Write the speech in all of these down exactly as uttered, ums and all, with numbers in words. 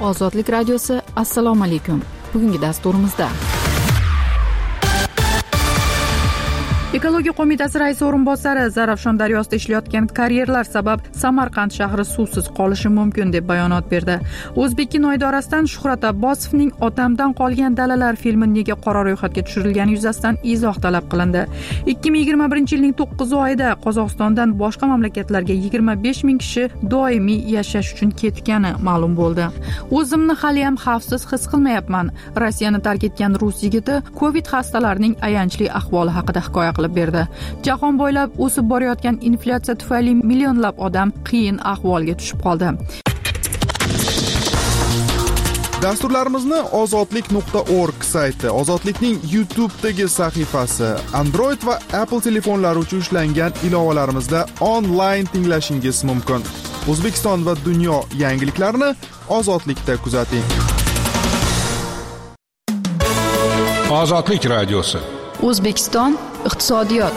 Ozodlik radiosi, assalomu alaykum. Bugungi dasturimizda Ekologiya qo'mitasi raisi o'rinbosari Zarafshon daryosida ishlayotgan karyerlar sabab Samarqand shahri suvsiz qolishi mumkin deb bayonot berdi. O'zbekkino idorasidan Shuhrat Abbosovning Otamdan qolgan dalalar filmi nega qora ro'yxatga tushirilgani yuzasidan izoh talab qilindi. ikki ming yigirma birinchi yilning to'qqiz oyida Qozog'istondan boshqa mamlakatlarga yigirma besh ming kishi doimiy yashash uchun ketgani ma'lum bo'ldi. O'zimni hali ham xavfsiz his qilmayapman. Rossiyani tark etgan rus yigiti Covid xastalarining ayanchli ahvoli haqida hikoya berdi. Jahon bo'ylab o'sib borayotgan inflyatsiya tufayli millionlab odam qiyin ahvolga tushib qoldi. Dasturlarimizni ozodlik nuqta org sayti, Ozodlikning YouTube'dagi sahifasi, Android va Apple telefonlari uchun ishlangan ilovalarimizda onlayn tinglashingiz mumkin. O'zbekiston va dunyo yangiliklarini Ozodlikda kuzating. Ozodlik radiosi. O'zbekiston iqtisodiyot.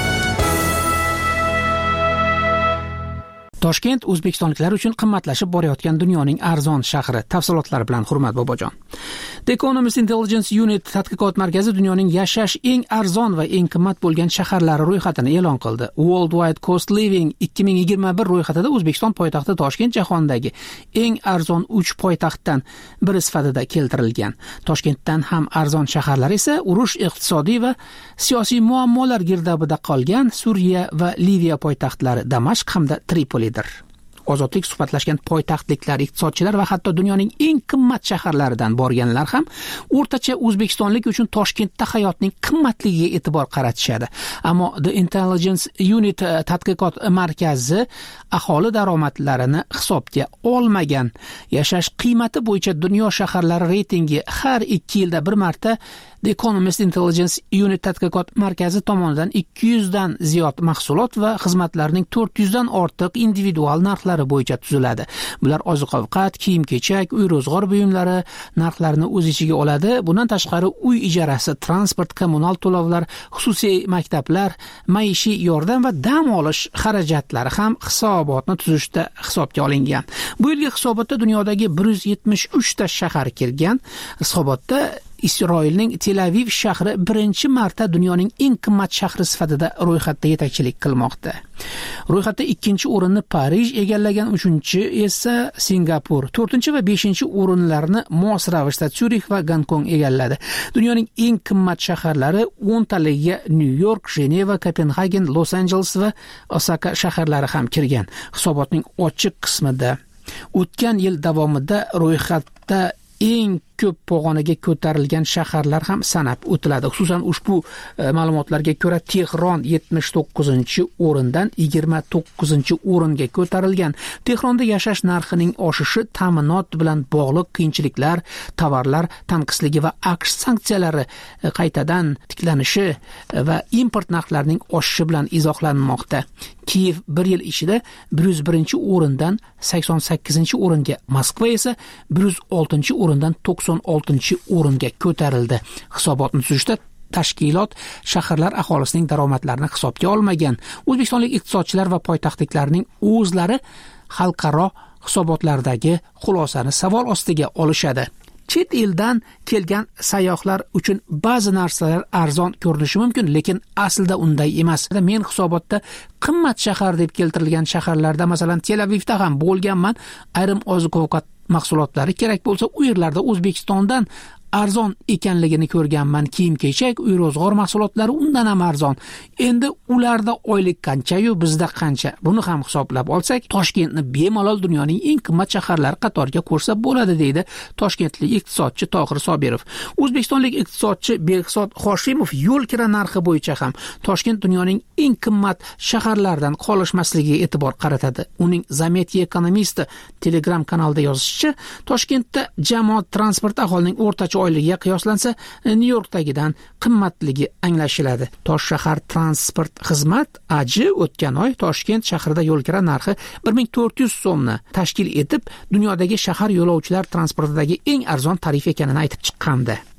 Toshkent o'zbekistonliklar uchun qimmatlashib borayotgan dunyoning arzon shahri. Tafsilotlari bilan Hurmat Bobojon. The Economist Intelligence Unit tadqiqot markazi dunyoning yashash eng arzon va eng qimmat bo'lgan shaharlari ro'yxatini e'lon qildi. Worldwide Cost Living ikki ming yigirma bir ro'yxatida O'zbekiston poytaxti Toshkent jahondagi eng arzon uch poytaxtdan biri sifatida keltirilgan. Toshkentdan ham arzon shaharlar esa urush, iqtisodiy va siyosiy muammolar girdobida qolgan Suriya va Liviya poytaxtlari Damashq hamda Tripoli. Ozodlik suhbatlashgan poytaxtliklar, iqtisodchilar va hatto dunyoning eng qimmat shaharlaridan borganlar ham o'rtacha o'zbekistonlik uchun Toshkentda hayotning qimmatligiga e'tibor qaratishadi. Ammo The Intelligence Unit tadqiqot markazi aholi daromadlarini hisobga olmagan. Yashash qiymati bo'yicha dunyo shaharlari reytingi har ikki yilda bir marta The Economist Intelligence Unit tadqiqot markazi tomonidan ikki yuz dan ziyod mahsulot va xizmatlarning to'rt yuz dan ortiq individual narxlari bo'yicha tuziladi. Bular oziq-ovqat, kiyim-kechak, uy-ro'zg'or buyumlari narxlarini o'z ichiga oladi. Bundan tashqari uy ijarasi, transport, kommunal to'lovlar, xususiy maktablar, maishiy yordam va dam olish xarajatlari ham hisobotni tuzishda hisobga olingan. Bu yilgi hisobotda dunyodagi bir yuz yetmish uch ta shahar kirgan. Hisobotda Isroilning Tel Aviv shahri birinchi marta dunyoning eng qimmat shahri sifatida ro'yxatda yetakchilik qilmoqda. Ro'yxatda ikkinchi o'rinni Parij egallagan, uchinchi esa Singapur, to'rtinchi va beshinchi o'rinlarni mos ravishda Syurix va Gonkong egalladi. Dunyoning eng qimmat shaharlari o'n taligiga New York, Jeneva, Kopenhagen, Los Angeles va Osaka shaharlari ham kirgan. Hisobotning ochiq qismida o'tgan yil davomida ro'yxatda eng ko'p pog'onaga ko'tarilgan shaharlar ham sanab o'tiladi. Xususan ushbu e, ma'lumotlarga ko'ra Tehron yetmish to'qqizinchi o'rindan yigirma to'qqizinchi o'ringa ko'tarilgan. Tehronda yashash narxining oshishi ta'minot bilan bog'liq qiyinchiliklar, tovarlar tanqisligi va AQSh sanksiyalari e, qaytadan tiklanishi e, va import narxlarining oshishi bilan izohlanmoqda. Kiyev bir yil ichida bir yuz birinchi o'rindan sakson sakkizinchi o'ringa, Moskva esa bir yuz oltinchi o'rindan to'qson oltinchi o'ringa ko'tarildi. Hisobotni tuzishda tashkilot shaharlar aholisining daromadlarini hisobga olmagan. O'zbekistonlik iqtisodchilar va poytaxtliklarning o'zlari xalqaro hisobotlardagi xulosani savol ostiga olishadi. Chet eldan kelgan sayyohlar uchun ba'zi narsalar arzon ko'rinishi mumkin, lekin aslida unday emas. Men hisobotda qimmat shahar deb keltirilgan shaharlarda, masalan, Tel Avivda ham bo'lganman. Ayrim oziq-ovqat mahsulotlari kerak bo'lsa, u yerlarda O'zbekistondan arzon ekanligini ko'rganman. Kiyim-kechak, uy-ro'zg'or mahsulotlari undan ham arzon. Endi ularda oylik qancha-yu bizda qancha? Buni ham hisoblab olsak, Toshkentni bemalol dunyoning eng qimmat shaharlari qatoriga qo'shsa bo'ladi, deydi toshkentlik iqtisodchi Tohir Sobirov. O'zbekistonlik iqtisodchi Behzod Hoshimov yo'l kira narxi bo'yicha ham Toshkent dunyoning eng qimmat shaharlaridan qolishmasligiga e'tibor qaratadi. Uning Zametye Ekonomisti Telegram kanalida yozishicha, Toshkentda jamoat transport aholining o'rtacha oyligiga qiyoslansa New Yorkdagidan qimmatligi anglashiladi. Tosh shahar transport xizmat A J o'tgan oy Toshkent shahrida yo'l kira narxi bir ming to'rt yuz so'mni tashkil etib, dunyodagi shahar yo'lovchilar transportidagi eng arzon tarif ekanini aytib chiqqandi.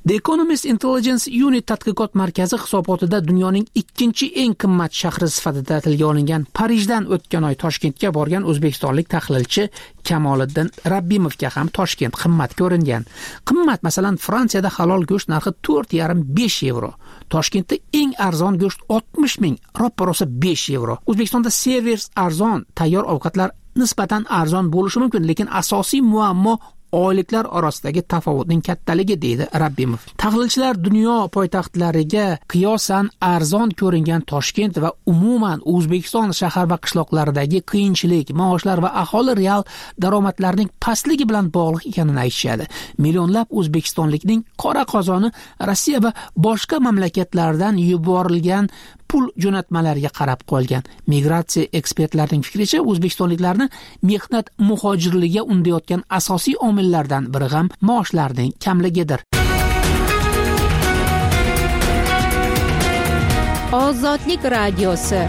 The Economist Intelligence Unit tadqiqot markazi hisobotida dunyoning ikkinchi eng qimmat shahri sifatida tilga olingan Parijdan o'tgan oy Toshkentga borgan o'zbekistonlik tahlilchi Kamoliddin Rabbimovga ham Toshkent qimmat ko'ringan. Qimmat, masalan, Fransiyada halol go'sht narxi to'rt yarim besh yevro. Toshkentda eng arzon go'sht oltmish ming, roppa-rosa besh yevro. O'zbekistonda servis arzon, tayyor ovqatlar nisbatan arzon bo'lishi mumkin, lekin asosiy muammo oyliklar orasidagi tafovutning kattaligi, deydi Rabbimov. Tahlilchilar dunyo poytaxtlariga qiyosan arzon ko'ringan Toshkent va umuman O'zbekiston shahar va qishloqlaridagi qiyinchilik, maoshlar va aholi real daromadlarining pastligi bilan bog'liq ekanini aytishadi. Millionlab o'zbekistonlikning qora qozoni Rossiya va boshqa mamlakatlardan yuborilgan pul jo'natmalariga qarab qolgan. Migratsiya ekspertlarining fikricha, o'zbekistonliklarni mehnat muhojirligiga undayotgan asosiy omillardan biri ham maoshlarning kamligidir. Ozodlik radiosi.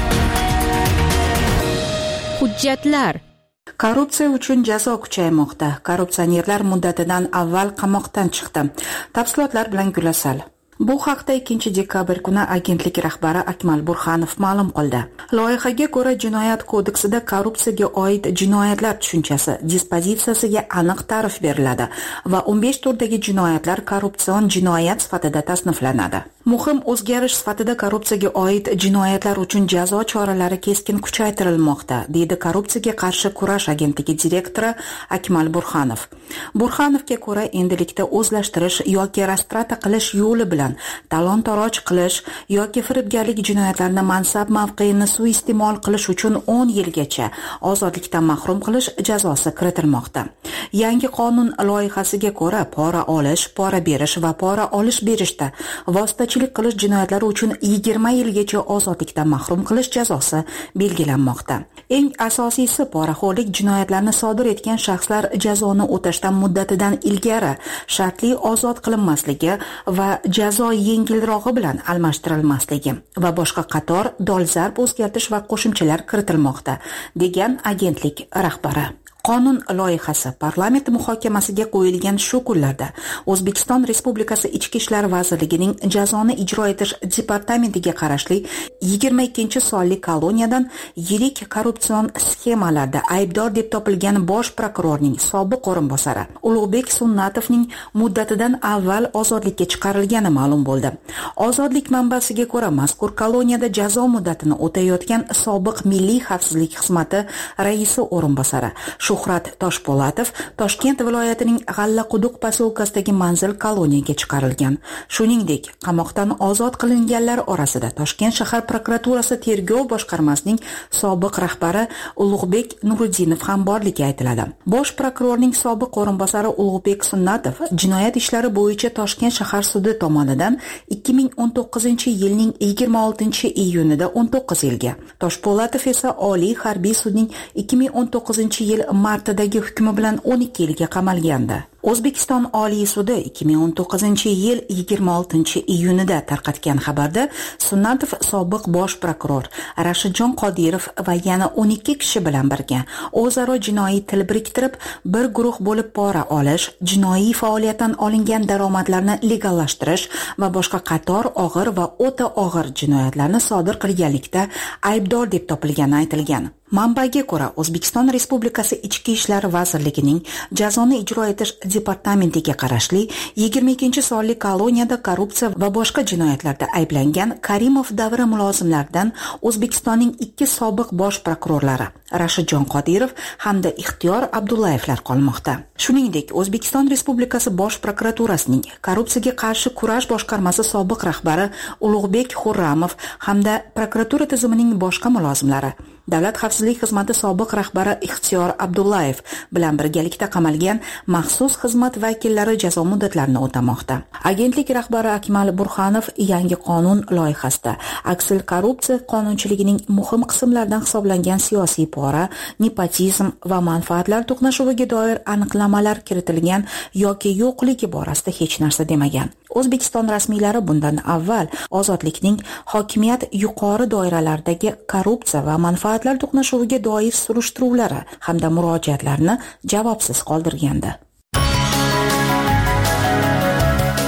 Hujjatlar. Korrupsiya uchun jazo kuchaymoqda. Korrupsionerlar muddatidan avval qamoqdan chiqdi. Tafsilotlar bilan Gulasal. Bu haqda ikkinchi dekabr kuni agentlik rahbari Akmal Burxanov ma'lum qildi. Loyihaga ko'ra, jinoyat kodeksida korrupsiyaga oid jinoyatlar tushunchasi dispozitsiyasiga aniq ta'rif beriladi va o'n besh turdagi jinoyatlar korrupsion jinoyat sifatida tasniflanadi. Muhim o'zgarish sifatida korrupsiyaga oid jinoyatlar uchun jazo choralari keskin kuchaytirilmoqda, deydi Korrupsiyaga qarshi kurash agentligi direktori Akmal Burxanov. Burxanovga ko'ra, endilikda o'zlashtirish yoki rastrata qilish yo'li bilan talon-taroj qilish yoki firibgarlik jinoyatlarini mansab mavqeini suiiste'mol qilish uchun o'n yilgacha ozodlikdan mahrum qilish jazosi kiritilmoqda. Yangi qonun loyihasiga ko'ra, pora olish, pora berish va pora olish berishda vositachilik qilish jinoyatlari uchun yigirma yilgacha ozodlikdan mahrum qilish jazosi belgilanmoqda. Eng asosiysi, poraxo'rlik jinoyatlarini sodir etgan shaxslar jazoni o'tashdan muddatidan ilgari shartli ozod qilinmasligi va jazo yengilrog'i bilan almashtirilmasligi va boshqa qator dolzarb o'zgartirish va qo'shimchalar kiritilmoqda, degan agentlik rahbari. Qonun loyihasi parlament muhokamasiga qo'yilgan shu kunlarda O'zbekiston Respublikasi Ichki ishlar vazirligining jazoni ijro etish departamentiga qarashli yigirma ikkinchi sonli koloniyadan yirik korrupsion sxemalarda aybdor deb topilgan bosh prokurorning sobiq o'rinbosari Ulug'bek Sunnatovning muddatidan avval ozodlikka chiqarilgani ma'lum bo'ldi. Ozodlik manbasiga ko'ra, mazkur koloniyada jazo muddatini o'tayotgan sobiq Milliy xavfsizlik xizmati raisi o'rinbosari Shuhrat Toshpo'latov Toshkent viloyatining G'allaquduq posyolkasidagi manzil koloniyaga chiqarilgan. Shuningdek, qamoqdan ozod qilinganlar orasida Toshkent shahar prokuraturasi tergov boshqarmasining sobiq rahbari Ulug'bek Nuriddinov ham borligi aytiladi. Bosh prokurorning sobiq o'rinbosari Ulug'bek Sunnatov jinoyat ishlari bo'yicha Toshkent shahar sudi tomonidan ikki ming o'n to'qqizinchi yilning yigirma oltinchi iyunida o'n to'qqiz yilga, Toshpo'latov esa Oliy harbiy sudning ikki ming o'n to'qqizinchi yil martadagi hukmi bilan o'n ikki yilga qamalgandi. O'zbekiston Oliy sudi ikki ming o'n to'qqizinchi yil yigirma oltinchi iyunida tarqatgan xabarda Sunnatov sobiq bosh prokuror Rashidjon Qodirov va yana o'n ikki kishi bilan birga o'zaro jinoiy til biriktirib, bir guruh bo'lib pora olish, jinoiy faoliyatdan olingan daromadlarni legallashtirish va boshqa qator og'ir va o'ta og'ir jinoyatlarni sodir qilganlikda aybdor deb topilgani aytilgan. Manbaga ko'ra, O'zbekiston Respublikasi Ichki ishlar vazirligining jazoni ijro etish departamentiga qarashli yigirma ikkinchi sonli koloniyada korrupsiya va boshqa jinoyatlarda ayblangan Karimov davri mulozimlaridan O'zbekistonning ikki sobiq bosh prokurorlari Rashidjon Qodirov hamda Ixtiyor Abdullayevlar qolmoqda. Shuningdek, O'zbekiston Respublikasi Bosh prokuraturasining korrupsiyaga qarshi kurash boshqarmasi sobiq rahbari Ulug'bek Xurramov hamda prokuratura tizimining boshqa mulozimlari Davlat xavfsizlik xizmati sobiq rahbari Ixtiyor Abdullayev bilan birgalikda qamalgan maxsus xizmat vakillari jazo muddatlarini o'tamoqda. Agentlik rahbari Akmal Burxanov yangi qonun loyihasida aksil korrupsiya qonunchiligining muhim qismlaridan hisoblangan siyosiy pora, nepotizm va manfaatlar to'qnashuviga doir aniqlamalar kiritilgan yoki yo'qligi borasida hech narsa demagan. O'zbekiston rasmiylari bundan avval ozodlikning hokimiyat yuqori doiralardagi korrupsiya va manfaatlar to'qnashuviga doir surishtiruvlari hamda murojaatlarni javobsiz qoldirgandi.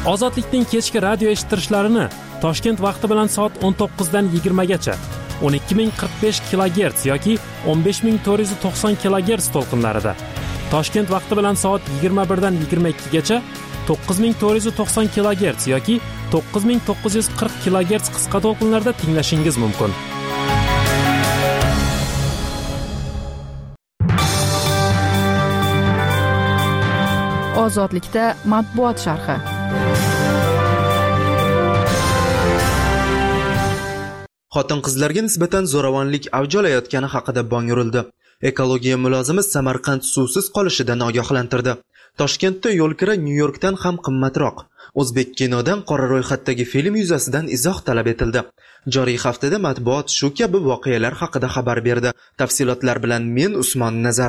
Ozodlikning kechki radio eshittirishlarini Toshkent vaqti bilan soat o'n to'qqizdan yigirmagacha o'n ikki ming qirq besh kilogerts yoki o'n besh ming to'rt yuz to'qson kilogerts to'lqinlarida, Toshkent vaqti bilan soat yigirma birdan yigirma ikkigacha to'qqiz ming to'rt yuz to'qson kilogerts yoki to'qqiz ming to'qqiz yuz qirq kilogerts qisqa to'lqinlarda tinglashingiz mumkin. Ozodlikda matbuot sharhi. Xotin-qizlarga nisbatan zo'ravonlik avj olayotgani haqida bong urildi. Ekologiya mulozimi Samarqand suvsiz qolishidan ogohlantirdi. Toshkentda yo'lkira Nyu-Yorkdan ham qimmatroq. O'zbek kinodan qora ro'yxatdagi film yuzasidan izoh talab etildi. Joriy haftada matbuot shu kabi voqealar haqida xabar berdi. Tafsilotlar bilan men Usmon Nazar.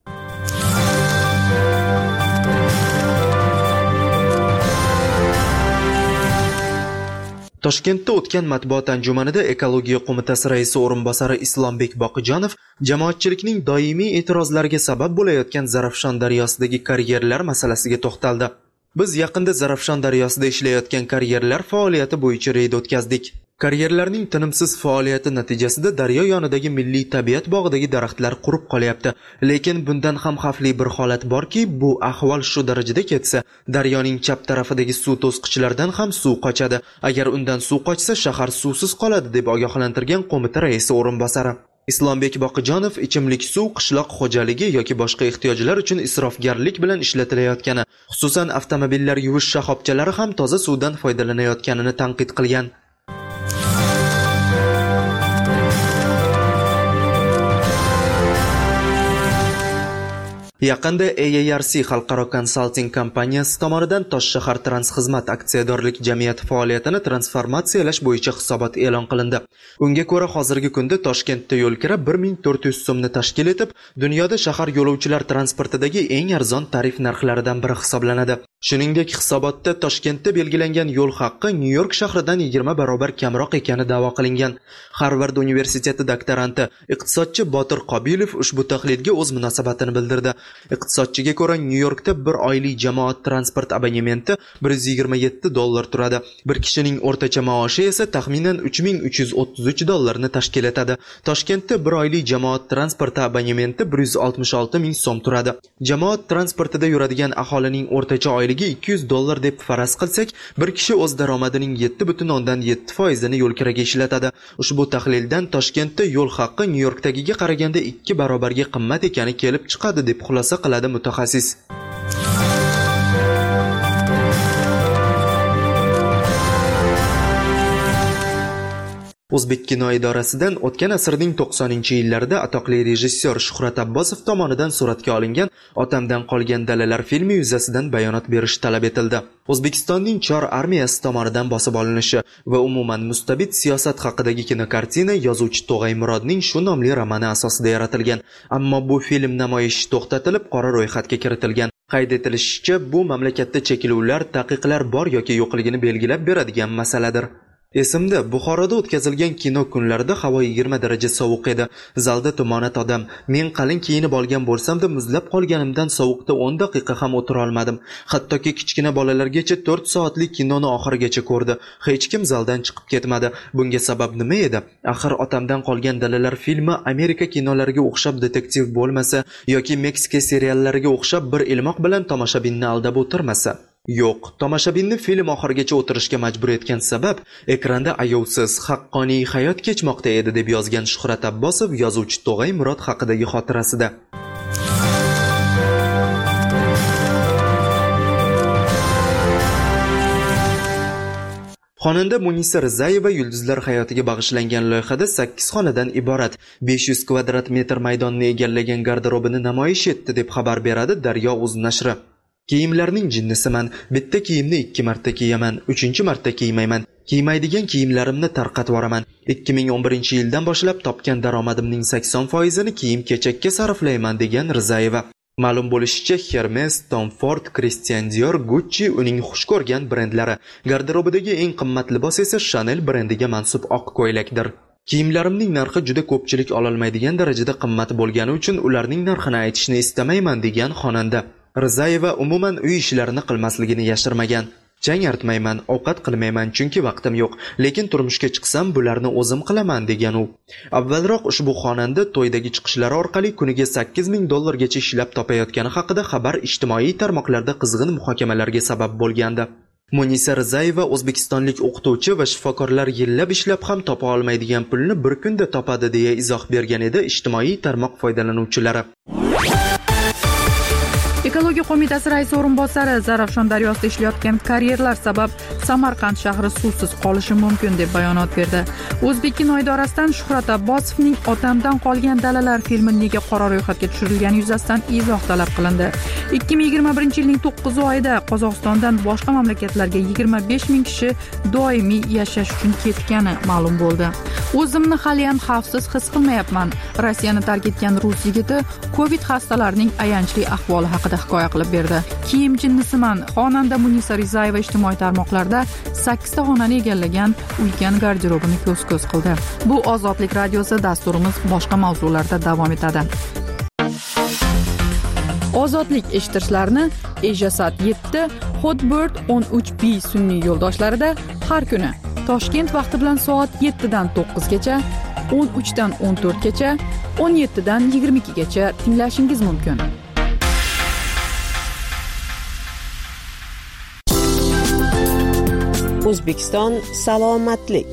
Toshkentda o'tgan matbuot anjumanida Ekologiya qo'mitasi raisi o'rinbosari Islombek Boqijonov jamoatchilikning doimiy e'tirozlariga sabab bo'layotgan Zarafshon daryosidagi karyerlar masalasiga to'xtaldi. Biz yaqinda Zarafshon daryosida ishlayotgan karyerlar faoliyati bo'yicha reyd o'tkazdik. Karyerlarning tinimsiz faoliyati natijasida daryo yonidagi milliy tabiat bog'idagi daraxtlar qurib qolyapti. Lekin bundan ham xavfli bir holat borki, bu ahvol shu darajada ketsa, daryoning chap tarafidagi suv to'sqichlardan ham suv qochadi. Agar undan suv qochsa, shahar suvsiz qoladi deb ogohlantirgan qo'mita raisi o'rinbosari. Islombek Boqijonov ichimlik suv qishloq xo'jaligi yoki boshqa ehtiyojlar uchun isrofgarlik bilan ishlatilayotgani, xususan avtomobillar yuvish shoxobchalari ham toza suvdan foydalanayotganini tanqid qilgan. Yaqinda A A R C xalqaro konsalting kompaniyasi tomonidan Toshshahar Transxizmat aksiyadorlik jamiyati faoliyatini transformatsiyalash bo'yicha hisobot e'lon qilindi. Unga ko'ra, hozirgi kunda Toshkentda yo'lkira bir ming to'rt yuz so'mni tashkil etib, dunyoda shahar yo'lovchilar transportidagi eng arzon tarif narxlaridan biri hisoblanadi. Shuningdek, hisobotda Toshkentda belgilangan yo'l haqqi Nyu-York shahridan yigirma barobar kamroq ekani da'vo qilingan. Harvard universiteti doktoranti, iqtisodchi Botir Qobilov ushbu tahlilga o'z munosabatini bildirdi. Iqtisodchiga ko'ra, Nyu-Yorkda bir oylik jamoat transport abonementi bir yuz yigirma yetti dollar turadi. Bir kishining o'rtacha maoshi esa taxminan uch ming uch yuz o'ttiz uch dollarni tashkil etadi. Toshkentda bir oylik jamoat transporti abonementi bir yuz oltmish olti ming so'm turadi. Jamoat transportida yuradigan aholining o'rtacha oyligi ikki yuz dollar deb faraz qilsak, bir kishi o'z daromadining yetti butun o'ndan yetti foizini yo'lkiraga ishlatadi. Ushbu tahlildan Toshkentda yo'l haqqi Nyu-Yorkdagiga qaraganda ikki barobarga qimmat ekani kelib chiqadi deb xulosa qiladi mutaxassis. O'zbek kino idorasidan o'tgan asrning to'qsoninchi yillarida atoqli rejissyor Shuhrat Abbosov tomonidan suratga olingan Otamdan qolgan dalalar filmi yuzasidan bayonot berish talab etildi. O'zbekistonning Chor armiyasi tomonidan bosib olinishi va umuman mustabid siyosat haqidagi kinokartina yozuvchi Tog'ay Murodning shu nomli romani asosida yaratilgan. Ammo bu film namoyishi to'xtatilib, qora ro'yxatga kiritilgan. Qayd etilishicha, bu mamlakatda cheklovlar, taqiqlar bor yoki yo'qligini belgilab beradigan masaladir. Esimda, Buxoroda o'tkazilgan kino kunlarida havo yigirma daraja sovuq edi. Zalda tumonat odam. Men qalin kiyinib olgan bo'lsam-da, muzlab qolganimdan sovuqda o'n daqiqa ham o'tira olmadim. Hattoki kichkina bolalargacha to'rt soatlik kinoni oxirigacha ko'rdi. Hech kim zaldan chiqib ketmadi. Bunga sabab nima edi? Axir Otamdan qolgan dalalar filmi Amerika kinolariga o'xshab detektiv bo'lmasa yoki Meksika seriallariga o'xshab bir ilmoq bilan tomoshabinni aldab o'tirmasa. Yo'q, tomoshabinni film oxirigacha o'tirishga majbur etgan sabab ekranda ayovsiz, haqqoniy hayot kechmoqda edi deb yozgan Shuhrat Abbosov yozuvchi Tog'ay Murod haqidagi xotirasida. Xonanda Munisa Rizayeva yulduzlar hayotiga bag'ishlangan loyihada sakkiz xonadan iborat besh yuz kvadrat metr maydonni egallagan garderobini namoyish etdi deb xabar beradi Daryo.uz nashri. Kiyimlarning jinnisiman, bitta kiyimni ikki marta kiyaman, uchinchi marta kiymayman. Kiymaydigan kiyimlarimni tarqatib yuboraman. ikki ming o'n birinchi yildan boshlab topgan daromadimning sakson foizini kiyim-kechakka sarflayman degan Rizayeva. Ma'lum bo'lishicha, Hermes, Tom Ford, Christian Dior, Gucci uning xush ko'rgan brendlari. Garderobidagi eng qimmat libos esa Chanel brendiga mansub oq ko'ylakdir. Kiyimlarimning narxi juda ko'pchilik ololmaydigan darajada qimmat bo'lgani uchun ularning narxini aytishni istamayman degan xonanda. Rizayeva umuman uy ishlarini qilmasligini yashirmagan. Chang artmayman, ovqat qilmayman chunki vaqtim yo'q, lekin turmushga chiqsam bularni o'zim qilaman degan u. Avvalroq ushbu xonanda to'ydagi chiqishlari orqali kuniga sakkiz ming dollargacha ishlab topayotgani haqida xabar ijtimoiy tarmoqlarda qizg'in muhokamalarga sabab bo'lgandi. Munisa Rizayeva o'zbekistonlik o'qituvchi va shifokorlar yillab ishlab ham topa olmaydigan pulni bir kunda topadi deya izoh bergan edi ijtimoiy tarmoq foydalanuvchilari. Ekologiya qo'mitasi raisi o'rinbosari Zarafshon daryosida ishlayotgan karyerlar sabab Samarqand shahri suvsiz qolishi mumkin deb bayonot berdi. O'zbekkino idorasidan Shuhrat Abbosovning Otamdan qolgan dalalar filmi nega qora ro'yxatga tushirilgani yuzasidan izoh talab qilindi. ikki ming yigirma birinchi yilning to'qqiz oyida Qozog'istondan boshqa mamlakatlarga yigirma besh ming kishi doimiy yashash uchun ketgani ma'lum bo'ldi. O'zimni haliyam xavfsiz his qilmayapman. Rossiyani tark etgan rus yigiti Covid xastalarining ayanchli ahvoli haqida hikoya qilib berdi. Kiyim jinnisiman. Xonanda Munisa Rizayeva ijtimoiy tarmoqlarda sakkizta xonani egallagan ulkan garderobini ko'z-ko'z qildi. Bu Ozodlik radiosi, dasturimiz boshqa mavzularda davom etadi. Ozodlik eshittirishlarni Ejasat yetti, Hotbird o'n uch B sun'iy yo'ldoshlarida har kuni Toshkent vaqti bilan soat yettidan to'qqizgacha, o'n uchdan o'n to'rtgacha, o'n yettidan yigirma ikkigacha tinglashingiz mumkin. O'zbekiston salomatlik.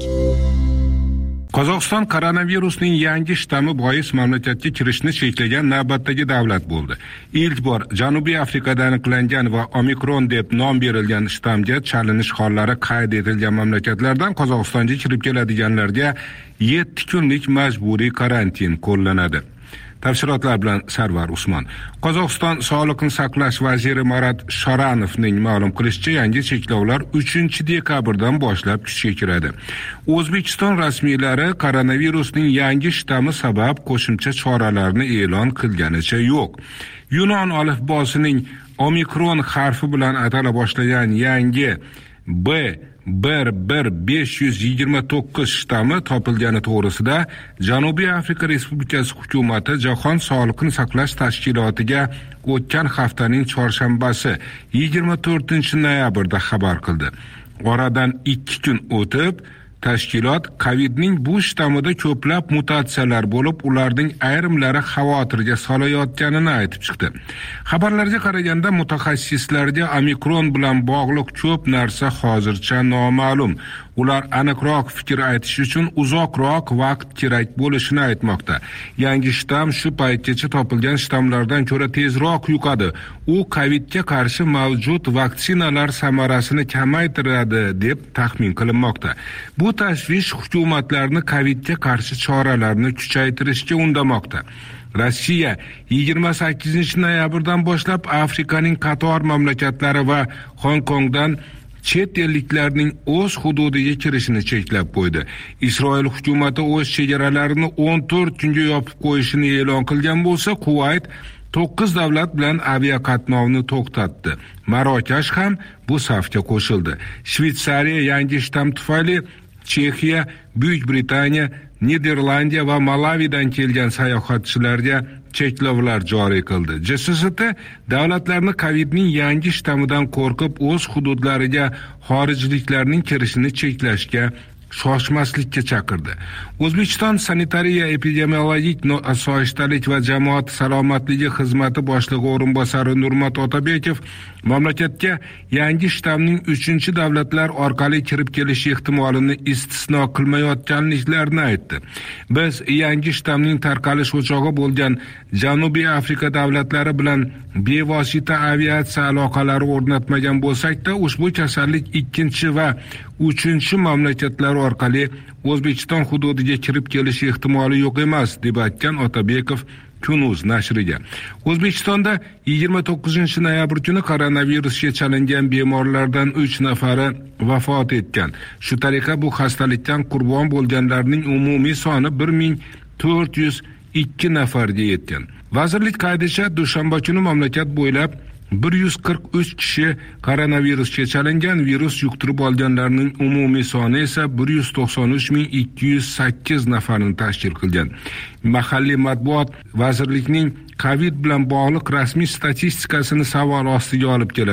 Qozog'iston koronavirusning yangi shtammi bois mamlakatga kirishni cheklagan navbatdagi davlat bo'ldi. Ilk bor Janubiy Afrikada aniqlangan va Omikron deb nom berilgan shtamga chalinish hollari qayd etilgan mamlakatlardan Qozog'istonga kirib keladiganlarga yetti kunlik majburiy karantin qo'llanadi. Tafsilotlar bilan Sarvar Usmon. Qozog'iston Sog'liqni saqlash vaziri Marat Shoranovning ma'lum qilishicha, yangi cheklovlar uchinchi dekabrdan boshlab kuchga kiradi. O'zbekiston rasmiylari koronavirusning yangi shtammi sabab qo'shimcha choralarni e'lon qilganicha yo'q. Yunon alifbosining Omikron harfi bilan atala boshlagan yangi B bir bir besh yuz yigirma to'qqiz shtammi topilgani to'g'risida Janubiy Afrika Respublikasi hukumati Jahon Sog'liqni saqlash tashkilotiga o'tgan haftaning chorshanbasi yigirma to'rtinchi noyabrda xabar qildi. Oradan ikki kun o'tib tashkilot Covidning bu shtammida ko'plab mutatsiyalar bo'lib, ularning ayrimlari xavotirga solayotganini aytib chiqdi. Xabarlarga qaraganda mutaxassislarga Omikron bilan bog'liq ko'p narsa hozircha noma'lum. Ular aniqroq fikr aytish uchun uzoqroq vaqt kerak bo'lishini aytmoqda. Yangi shtamm shu paytgacha topilgan shtammlardan ko'ra tezroq yuqadi. U Covidga qarshi mavjud vaksinalar samarasini kamaytiradi deb taxmin qilinmoqda. Bu tashvish hukumatlarni Covidga qarshi choralarni kuchaytirishga undamoqda. Rossiya yigirma sakkizinchi noyabrdan boshlab Afrikaning qator mamlakatlari va Hong Kongdan chet elliklarning o'z hududiga kirishini cheklab qo'ydi. Isroil hukumati o'z chegaralarini o'n to'rt kunga yopib qo'yishini e'lon qilgan bo'lsa, Kuvayt to'qqiz davlat bilan aviaqatnovni to'xtatdi. Marokash ham bu safga qo'shildi. Shveysariya yangi shtamm tufayli Chexiya, Buyuk Britaniya, Niderlandiya va Malavidan kelgan sayohatchilarga cheklovlar joriy qildi. J S S T davlatlarni Covidning yangi shtammidan qo'rqib o'z hududlariga xorijliklarning kirishini cheklashga shoshmaslikka chaqirdi. O'zbekiston sanitariya epidemiologik osoyishtalik va jamoat salomatligi xizmati boshlig'i o'rinbosari Nurmat Otabekov mamlakatga yangi shtammning uchinchi davlatlar orqali kirib kelish ehtimolini istisno qilmayotganliklarini aytdi. Biz yangi shtammning tarqalish o'chog'i bo'lgan Janubiy Afrika davlatlari bilan bevosita aviatsiya aloqalari o'rnatmagan bo'lsak-da, ushbu kasallik ikkinchi va uchinchi mamlakatlar orqali O'zbekiston hududiga kirib kelish ehtimoli yo'q emas, deb aytgan Otabekov Kunuz nashriga. O'zbekistonda yigirma to'qqizinchi noyabr kuni koronavirusga chalingan bemorlardan uch nafari vafot etgan. Shu tariqa bu xastalikdan qurbon bo'lganlarning umumiy soni bir ming to'rt yuz ikki nafarga yetgan. Vazirlik qaydishicha, dushanba kuni mamlakat bo'ylab bir yuz qirq uch kishi koronavirusga chalingan. Virus yuqtirib olganlarning umumiy soni esa bir yuz to'qson uch ming ikki yuz sakkiz nafarni tashkil qilgan. Mahalliy matbuot vazirlikning Covid bilan bog'liq rasmiy statistikasini savol ostiga olib keladi.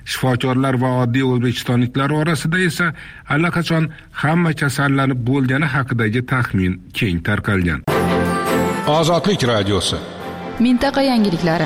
Shifokorlar va oddiy o'zbekistonliklar orasida esa allaqachon hamma kasallanib bo'lgani haqidagi taxmin keng tarqalgan. Ozodlik radiosi. Mintaqa yangiliklari.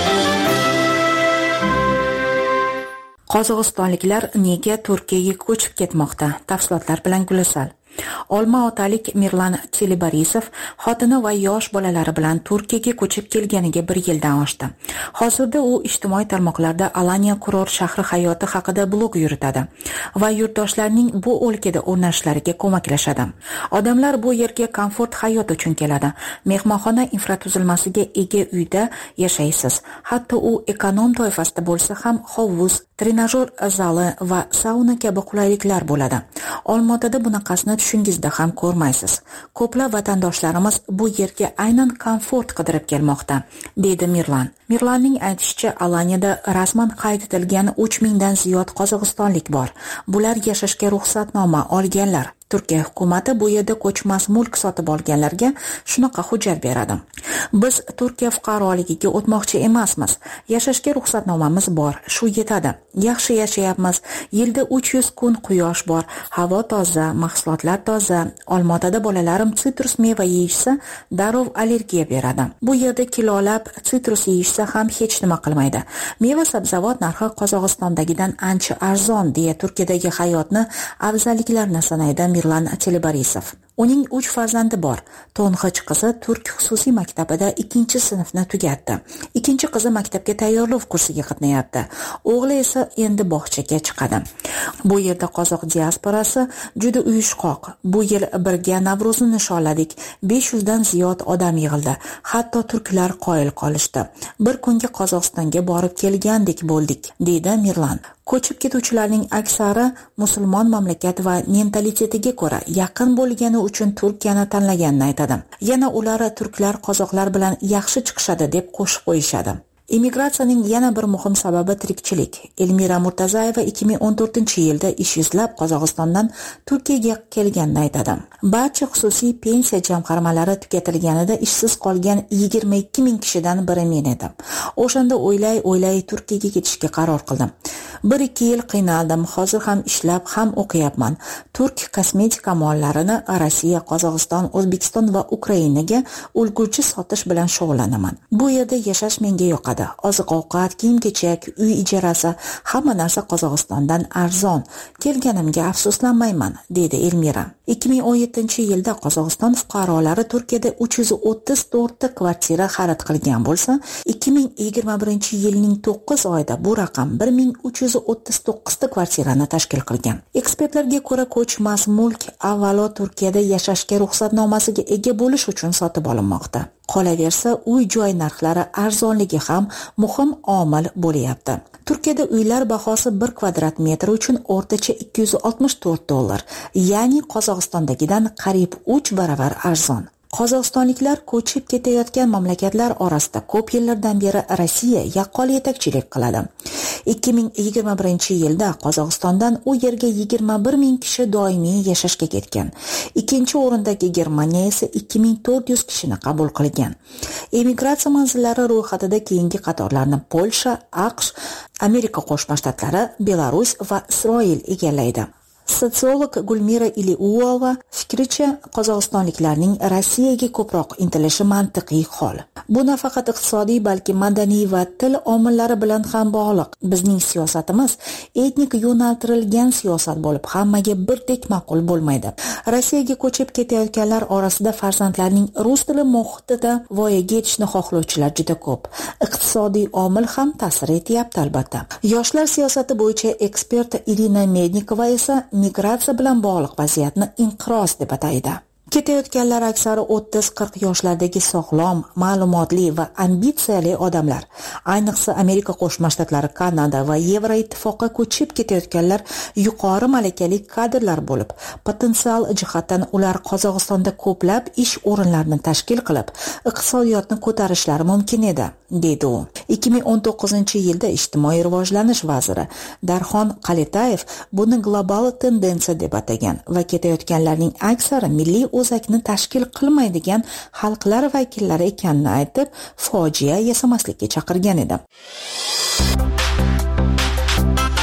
Qozog'istonliklar nega Turkiyaga ko'chib ketmoqda? Tafsilotlar bilan Gulasal. Olma-otalik Mirlan Chelibarisov xotini va yosh bolalari bilan Turkiyaga ko'chib kelganiga bir yildan oshdi. Hozirda u ijtimoiy tarmoqlarda Alanya kurort shahri hayoti haqida blog yuritadi va yurtdoshlarning bu o'lkada o'rnashishlariga ko'maklashadi. Odamlar bu yerga komfort hayot uchun keladi. Mehmonxona infratuzilmasiga ega uyda yashaysiz. Hatto u ekonom toifasida bo'lsa ham hovuz, trenajyor zali va sauna kabi qulayliklar bo'ladi. Olmaotada bunaqasini tushingizda ham ko'rmaysiz. Ko'plab vatandoshlarimiz bu yerga aynan komfort qidirib kelmoqda, deydi Mirlan. Mirlanning aytishicha, Alanyada rasman qayd etilgan uch mingdan ziyod qozog'istonlik bor. Bular yashashga ruxsatnoma olganlar. Turkiya hukumati bu yerda ko'chmas mulk sotib olganlarga shunaqa hujjat beradi. Biz Turkiya fuqaroligiga o'tmoqchi emasmiz. Yashashga ruxsatnomamiz bor, shu yetadi. Yaxshi yashayapmiz. Yilda uch yuz kun quyosh bor, havo toza, mahsulotlar toza. Olmaotada bolalarim sitrus meva yeyishsa, darrov allergiya beradi. Bu yerda kilolab sitrus yeyishsa ham hech nima qilmaydi. Meva sabzavot narxi Qozog'istondagidan ancha arzon, deya Turkiyadagi hayotni afzalliklarini sanaydi Mirlan Chelibarisov. Uning uch farzandi bor. To'ng'ich qizi turk xususiy maktabida ikkinchi sinfni tugatdi. Ikkinchi qizi maktabga tayyorlov kursiga qatnayapti. O'g'li esa endi bog'chaga chiqadi. Bu yerda qozoq diasporasi juda uyushqoq. Bu yil birga Navro'zni nishonladik. besh yuzdan ziyod odam yig'ildi. Hatto turklar qoyil qolishdi. Bir kunga Qozog'istonga borib kelgandek bo'ldik, deydi Mirlan. Ko'chib ketuvchilarning aksari musulmon mamlakat va mentalitetiga ko'ra yaqin bo'lgani uchun Turkiyani tanlaganini aytadi. Yana ular turklar qozoqlar bilan yaxshi chiqishadi deb qo'shib qo'yishadi. Immigratsiyaning yana bir muhim sababi tirikchilik. Elmira Murtazayeva ikki ming o'n to'rtinchi yilda ish izlab Qozog'istondan Turkiyaga kelganini aytadi. Barcha xususiy pensiya jamg'armalari tugatilganida ishsiz qolgan yigirma ikki ming kishidan biri men edim. O'shanda o'ylay-o'ylay Turkiyaga ketishga qaror qildim. bir ikki yil qiynaldim. Hozir ham ishlab, ham o'qiyapman. Turk kosmetika mollarini Rossiya, Qozog'iston, O'zbekiston va Ukrainaga ulgurji sotish bilan shug'ullanaman. Bu yerda yashash menga yoqadi. Oziq-ovqat, kiyim-kechak, uy ijarasi, hamma narsa Qozog'istondan arzon. Kelganimga afsuslanmayman, dedi Elmira. ikki ming o'n yettinchi yilda Qozog'iston fuqarolari Turkiyada uch yuz o'ttiz to'rt ta kvartira xarid qilgan bo'lsa, ikki ming yigirma birinchi yilning to'qqiz oyida bu raqam bir ming uch yuz o'ttiz to'qqiz ta kvartirani tashkil qilgan. Ekspertlarga ko'ra, ko'chmas mulk avvalo Turkiyada yashashga ruxsatnomasiga ega bo'lish uchun sotib olinmoqda. Qolaversa, uy-joy narxlari arzonligi ham muhim omil bo'lyapti. Turkiyada uylar bahosi bir kvadrat metr uchun o'rtacha ikki yuz oltmish to'rt dollar, ya'ni Qozog'istondagidan qariyb uch baravar arzon. Qozog'istonliklar ko'chib ketayotgan mamlakatlar orasida ko'p yillardan beri Rossiya yaqqol yetakchilik qiladi. ikki ming yigirma birinchi yilda Qozog'istondan u yerga yigirma bir ming kishi doimiy yashashga ketgan. Ikkinchi o'rindagi Germaniya esa ikki ming to'rt yuz kishini qabul qilgan. Emigratsiya manzillari ro'yxatida keyingi qatorlarni Polsha, AQSh, Amerika Qo'shma Shtatlari, Belarus va Isroil egallaydi. Sotsiolog Gulmira Iliuova fikricha, qozog'istonliklarning Rossiyaga ko'proq intilishi mantiqiy hol. Bu nafaqat iqtisodiy, balki madaniy va til omillari bilan ham bog'liq. Bizning siyosatimiz etnik yo'naltirilgan siyosat bo'lib, hammaga birdek ma'qul bo'lmaydi. Rossiyaga ko'chib ketayotganlar orasida farzandlarning rus tili muhitida voyaga yetishni xohlovchilar juda ko'p. Iqtisodiy omil ham ta'sir etyapti albatta. Yoshlar siyosati bo'yicha ekspert Irina Mednikova esa migratsiya bilan bog'liq vaziyatni inqiroz deb ataydi. Ketayotganlar aksari o'ttiz qirq yoshlardagi sog'lom, ma'lumotli va ambitsiyali odamlar. Ayniqsa Amerika Qo'shma Shtatlari, Kanada va Yevroittifoqqa ko'chib ketayotganlar yuqori malakali kadrlar bo'lib, potensial jihatdan ular Qozog'istonda ko'plab ish o'rinlarini tashkil qilib, iqtisodiyotni ko'tarishlari mumkin edi, dedi u. ikki ming o'n to'qqizinchi yilda ijtimoiy rivojlanish vaziri Darxon Qaletayev buni global tendensiya deb atagan va ketayotganlarning aksari milliy o'zakni tashkil qilmaydigan xalqlar vakillari ekanini aytib, fojia yasamaslikka chaqirgan edi.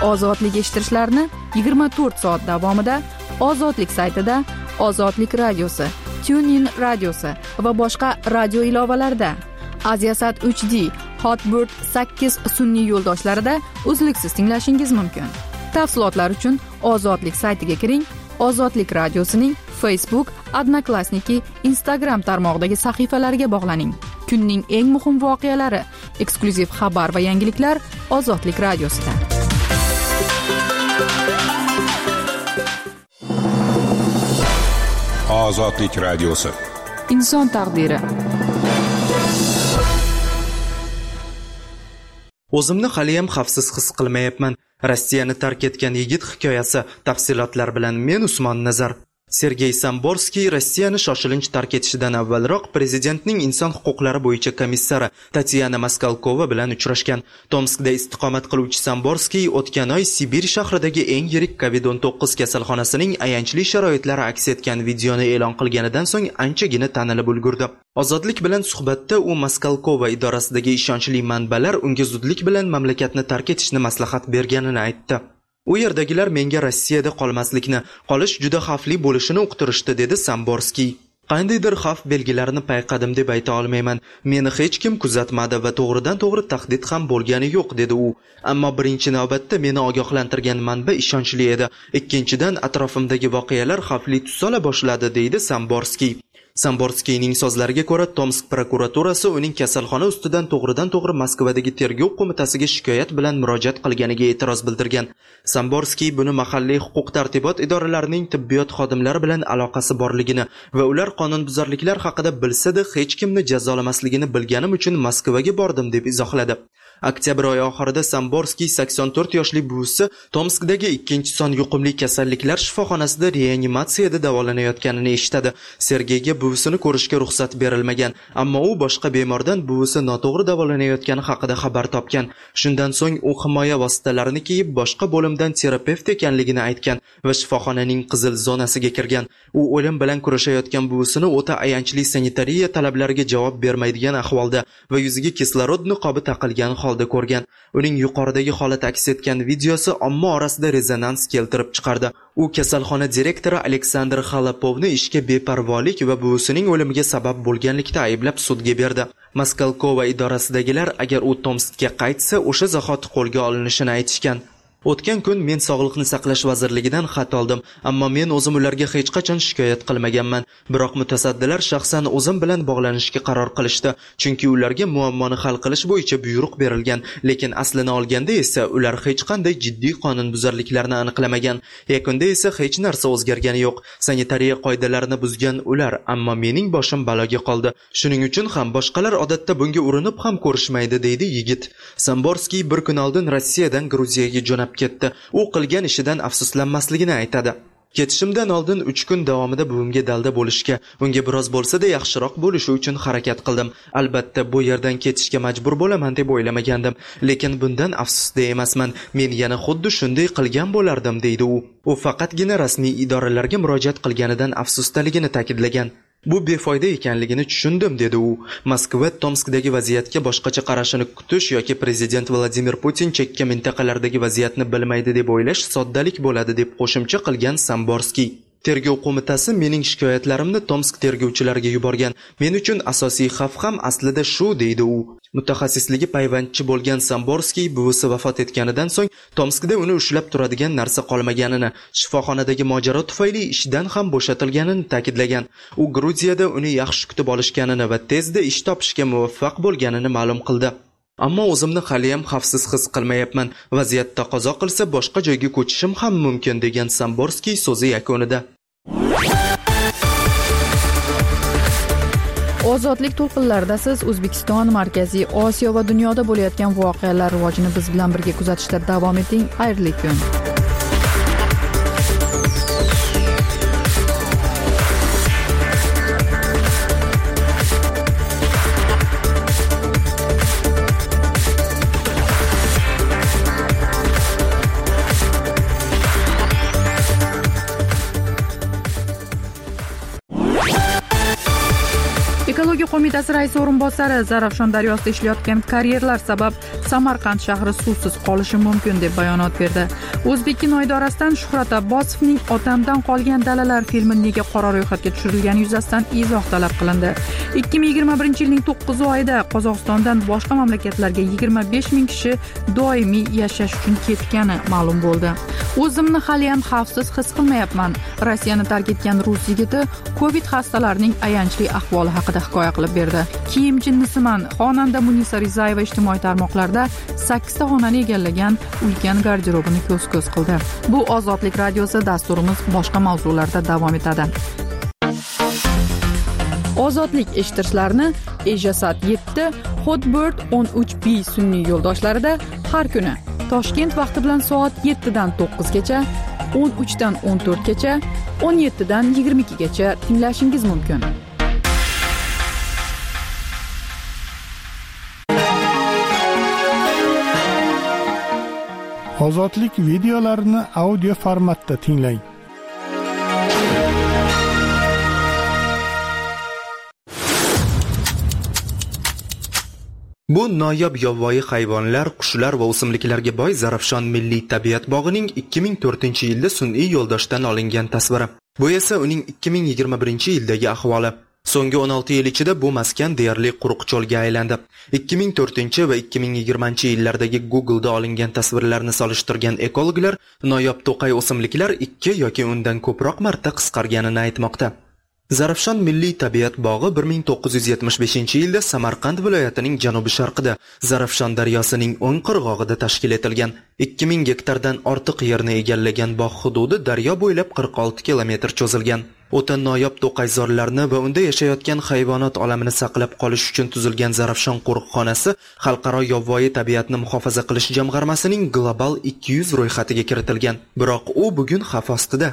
ozodlik eshittirishlarini yigirma to'rt soat davomida Ozodlik saytida, Ozodlik radiosi, TuneIn radiosi va boshqa radio ilovalarida, Aziasat uch D, Hotbird sakkiz sun'iy yo'ldoshlarida uzluksiz tinglashingiz mumkin. Tafsilotlar uchun Ozodlik saytiga kiring. Ozodlik radiosining Facebook, Odnoklassniki, Instagram tarmog'idagi sahifalariga bog'laning. Kunning eng muhim voqealari, eksklyuziv xabar va yangiliklar Ozodlik radiosida. Ozodlik radiosi. Inson taqdiri. O'zimni hali ham xavfsiz his qilmayapman. Rossiyani tark etgan yigit hikoyasi. Tafsilotlar bilan men Usmon Nazar. Sergey Samborskiy Rossiyani shoshilinch tark etishidan avvalroq prezidentning inson huquqlari bo'yicha komissari Tatyana Maskalkova bilan uchrashgan. Tomskda istiqomat qiluvchi Samborskiy o'tgan oy Sibir shahridagi eng yirik kovid o'n to'qqiz kasalxonasining ayanchli sharoitlari aks etgan videoni e'lon qilganidan so'ng anchagina tanilib ulgurdi. Ozodlik bilan suhbatda u Maskalkova idorasidagi ishonchli manbalar unga zudlik bilan mamlakatni tark etishni maslahat berganini aytdi. U yerdagilar menga Rossiyada qolmaslikni, qolish juda xavfli bo'lishini uqtirishdi, dedi Samborskiy. Qandaydir xavf belgilarini payqadim deb ayta olmayman. Meni hech kim kuzatmadi va to'g'ridan-to'g'ri tahdid ham bo'lgani yo'q, dedi u. Ammo birinchi navbatda meni ogohlantirgan manba ishonchli edi. Ikkinchidan atrofimdagi voqealar xavfli tus ola boshladi, deydi Samborskiy. Samborskiyning so'zlariga ko'ra, Tomsk prokuraturasi uning kasalxona ustidan to'g'ridan-to'g'ri Moskvadagi tergov qo'mitasiga shikoyat bilan murojaat qilganiga e'tiroz bildirgan. Samborskiy buni mahalliy huquq-tartibot idoralarining tibbiyot xodimlari bilan aloqasi borligini va ular qonunbuzarliklar haqida bilsa-da hech kimni jazolamasligini bilganim uchun Moskvaga bordim deb izohladi. Oktyabr oyi oxirida Samborskiy sakson to'rt yoshli buvisi Tomskdagi ikkinchi son yuqumli kasalliklar shifoxonasida reanimatsiyada davolanayotganini eshitadi. Sergeyga buvisini ko'rishga ruxsat berilmagan, ammo u boshqa bemordan buvisi noto'g'ri davolanayotgani haqida xabar topgan. Shundan so'ng u himoya vositalarini kiyib boshqa bo'limdan terapevt ekanligini aytgan va shifoxonaning qizil zonasiga kirgan. U o'lim bilan kurashayotgan buvisini o'ta ayanchli sanitariya talablariga javob bermaydigan ahvolda va yuziga kislorod niqobi taqilgan holda ko'rgan. Uning yuqoridagi holat aks etgan videosi omma orasida rezonans keltirib chiqardi. U kasalxona direktori Aleksandr Xalapovni ishga beparvolik va buvisining o'limiga sabab bo'lganlikda ayblab sudga berdi. Maskalkova idorasidagilar agar u Tomskka qaytsa, o'sha zahoti qo'lga olinishini aytishgan. O'tgan kun men Sog'liqni saqlash vazirligidan xat oldim, ammo men o'zim ularga hech qachon shikoyat qilmaganman. Biroq mutasaddilar shaxsan o'zim bilan bog'lanishga qaror qilishdi, chunki ularga muammoni hal qilish bo'yicha buyruq berilgan, lekin aslini olganda esa ular hech qanday jiddiy qonunbuzarliklarni aniqlamagan. Yakunda esa hech narsa o'zgargani yo'q. Sanitariya qoidalarini buzgan ular, ammo mening boshim baloga qoldi. Shuning uchun ham boshqalar odatda bunga urinib ham ko'rishmaydi, deydi yigit. Samborskiy bir kun oldin Rossiyadan Gruziyaga jo'nab ketdi. U qilgan ishidan afsuslanmasligini aytadi. Ketishimdan oldin uch kun davomida buvimga dalda bo'lishga, unga biroz bo'lsa-da yaxshiroq bo'lishi uchun harakat qildim. Albatta bu yerdan ketishga majbur bo'laman deb o'ylamagandim, lekin bundan afsusda emasman. Men yana xuddi shunday qilgan bo'lardim, deydi u. U faqatgina rasmiy idoralarga murojaat qilganidan afsusdaligini ta'kidlagan. Bu befoyda ekanligini tushundim, dedi u. Moskva Tomskdagi vaziyatga boshqacha qarashini kutish yoki prezident Vladimir Putin chekka mintaqalardagi vaziyatni bilmaydi deb o'ylash soddalik bo'ladi, deb qo'shimcha qilgan Samborskiy. Tergov qo'mitasi mening shikoyatlarimni Tomsk tergovchilariga yuborgan. Men uchun asosiy xavf ham aslida shu, deydi u. Mutaxassisligi payvandchi bo'lgan Samborskiy buvisi vafot etganidan so'ng Tomskda uni ushlab turadigan narsa qolmaganini, shifoxonadagi mojaro tufayli ishdan ham bo'shatilganini ta'kidlagan. U Gruziyada uni yaxshi kutib olishganini va tezda ish topishga muvaffaq bo'lganini ma'lum qildi. Ammo o'zimni hali ham xavfsiz his qilmayapman. Vaziyat taqozo qilsa boshqa joyga ko'chishim ham mumkin, degan Samborskiy so'zi yakunida. Ozodlik to'lqinlarida siz O'zbekiston, Markaziy Osiyo va dunyoda bo'layotgan voqealar rivojini biz bilan birga kuzatishda davom eting. Xayrli kun. Ekologiya qo'mitasi raisi o'rinbosari Zarafshon daryosida ishlayotgan karyerlar sabab Samarqand shahri suvsiz qolishi mumkin deb bayonot berdi. O'zbekkino idorasidan Shuhrat Abbosovning Otamdan qolgan dalalar filmi nega qora ro'yxatga tushirilgani yuzasidan izoh talab qilindi. ikki ming yigirma birinchi yilning to'qqiz oyida Qozog'istondan boshqa mamlakatlarga yigirma besh ming kishi doimiy yashash uchun ketgani ma'lum bo'ldi. O'zimni hali ham xavfsiz his qilmayapman. Rossiyani tark etgan rus yigiti Covid xastalarining ayanchli ahvoli haqida hikoya qilib berdi. Kiyim jinnisiman. Xonanda Munisa Rizayeva ijtimoiy tarmoqlarda sakkizta xonani egallagan ulkan garderobini ko'z-ko'z qildi. Bu Ozodlik radiosi, dasturimiz boshqa mavzularda davom etadi. Ozodlik eshittirishlarni Ejasat yetti, Hotbird o'n uch B sun'iy yo'ldoshlarida har kuni Toshkent vaqti bilan soat yettidan to'qqizgacha, o'n uchdan o'n to'rtgacha, o'n yettidan yigirma ikkigacha tinglashingiz mumkin. Ozodlik videolarini audio formatda tinglang. Bu noyob yovvoyi hayvonlar, qushlar va o'simliklarga boy Zarafshon milliy tabiat bog'ining ikki ming to'rtinchi yilda sun'iy yo'ldoshdan olingan tasviri. Bu esa uning ikki ming yigirma birinchi yildagi ahvoli. So'nggi o'n olti yil ichida bu maskan deyarli quruq cho'lga aylandi. ikki ming to'rtinchi va ikki ming yigirmanchi yillardagi Google'da olingan tasvirlarni solishtirgan ekologlar noyob to'qay o'simliklar ikki yoki undan ko'proq marta qisqarganini aytmoqda. Zarafshon milliy tabiat bog'i bir ming to'qqiz yuz yetmish beshinchi yilda Samarqand viloyatining janubi-sharqida Zarafshon daryosining o'ng qirg'og'ida tashkil etilgan. ikki ming gektardan ortiq yerni egallagan bog' hududi daryo bo'ylab qirq olti kilometr cho'zilgan. O'ta noyob to'qayzorlarni va unda yashayotgan hayvonot olamini saqlab qolish uchun tuzilgan Zarafshon qo'riqxonasi Xalqaro yovvoyi tabiatni muhofaza qilish jamg'armasining global ikki yuz ro'yxatiga kiritilgan. Biroq u bugun xavf ostida.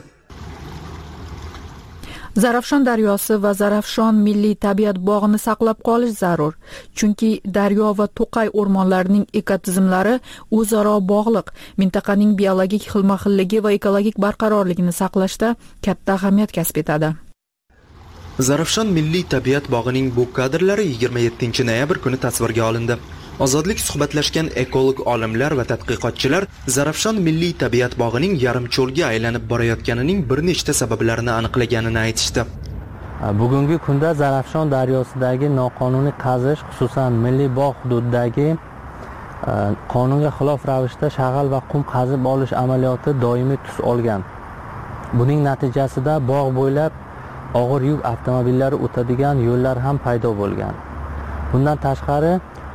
Zarafshon daryosi va Zarafshon milliy tabiat bog'ini saqlab qolish zarur. Chunki daryo va to'qay o'rmonlarining ekotizimlari o'zaro bog'liq. Mintaqaning biologik xilma-xilligi va ekologik barqarorligini saqlashda katta ahamiyat kasb etadi. Zarafshon milliy tabiat bog'ining bu kadrlari yigirma yettinchi noyabr kuni tasvirga olindi. Ozodlik suhbatlashgan ekolog olimlar va tadqiqotchilar Zarafshon milliy tabiat bog'ining yarim cho'lga aylanib borayotganining bir nechta sabablarini aniqlaganini aytishdi. Bugungi kunda Zarafshon daryosidagi noqonuniy qazish, xususan milliy bog' hududidagi qonunga xilof ravishda shag'al va qum qazib olish amaliyoti doimiy tus olgan. Buning natijasida bog' bo'ylab og'ir yuk avtomobillari o'tadigan yo'llar ham paydo bo'lgan. Bundan tashqari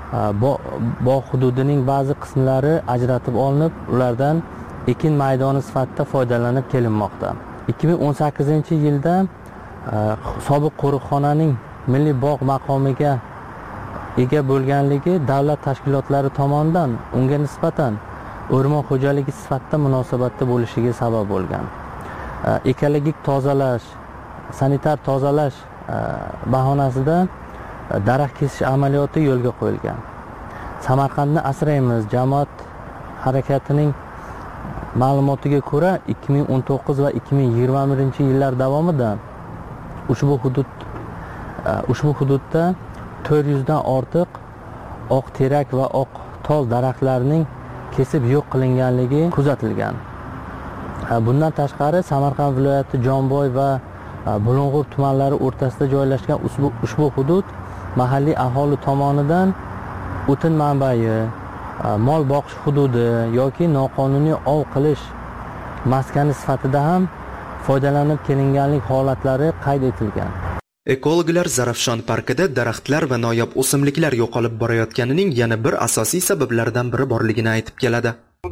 bog' hududining ba'zi qismlari ajratib olinib, ulardan ekin maydoni sifatida foydalanib kelinmoqda. ikki ming o'n sakkizinchi yilda sobiq qo'riqxonaning milliy bog' maqomiga ega bo'lganligi davlat tashkilotlari tomonidan unga nisbatan o'rmon xo'jaligi sifatida munosabatda bo'lishiga sabab bo'lgan. Ekologik tozalash, sanitar tozalash bahonasida daraxt kesish amaliyoti yo'lga qo'yilgan. Samarqandni asraymiz jamoat harakatining ma'lumotiga ko'ra ikki ming o'n to'qqiz va ikki ming yigirma birinchi yillar davomida ushbu hudud ushbu hududda to'rt yuz dan ortiq oq terak va oq tol daraxtlarining kesib yo'q qilinganligi kuzatilgan. Bundan tashqari Samarqand viloyati Jomboy va Bulung'ur tumanlari o'rtasida joylashgan ushbu, ushbu hudud mahalliy aholi tomonidan o'tin manbai, mol boqish hududi yoki noqonuniy ov qilish maskani sifatida ham foydalanib kelinganlik holatlari qayd etilgan. Ekologlar Zarafshon parkida daraxtlar va noyob o'simliklar yo'qolib borayotganining yana bir asosiy sabablaridan biri borligini aytib keladi.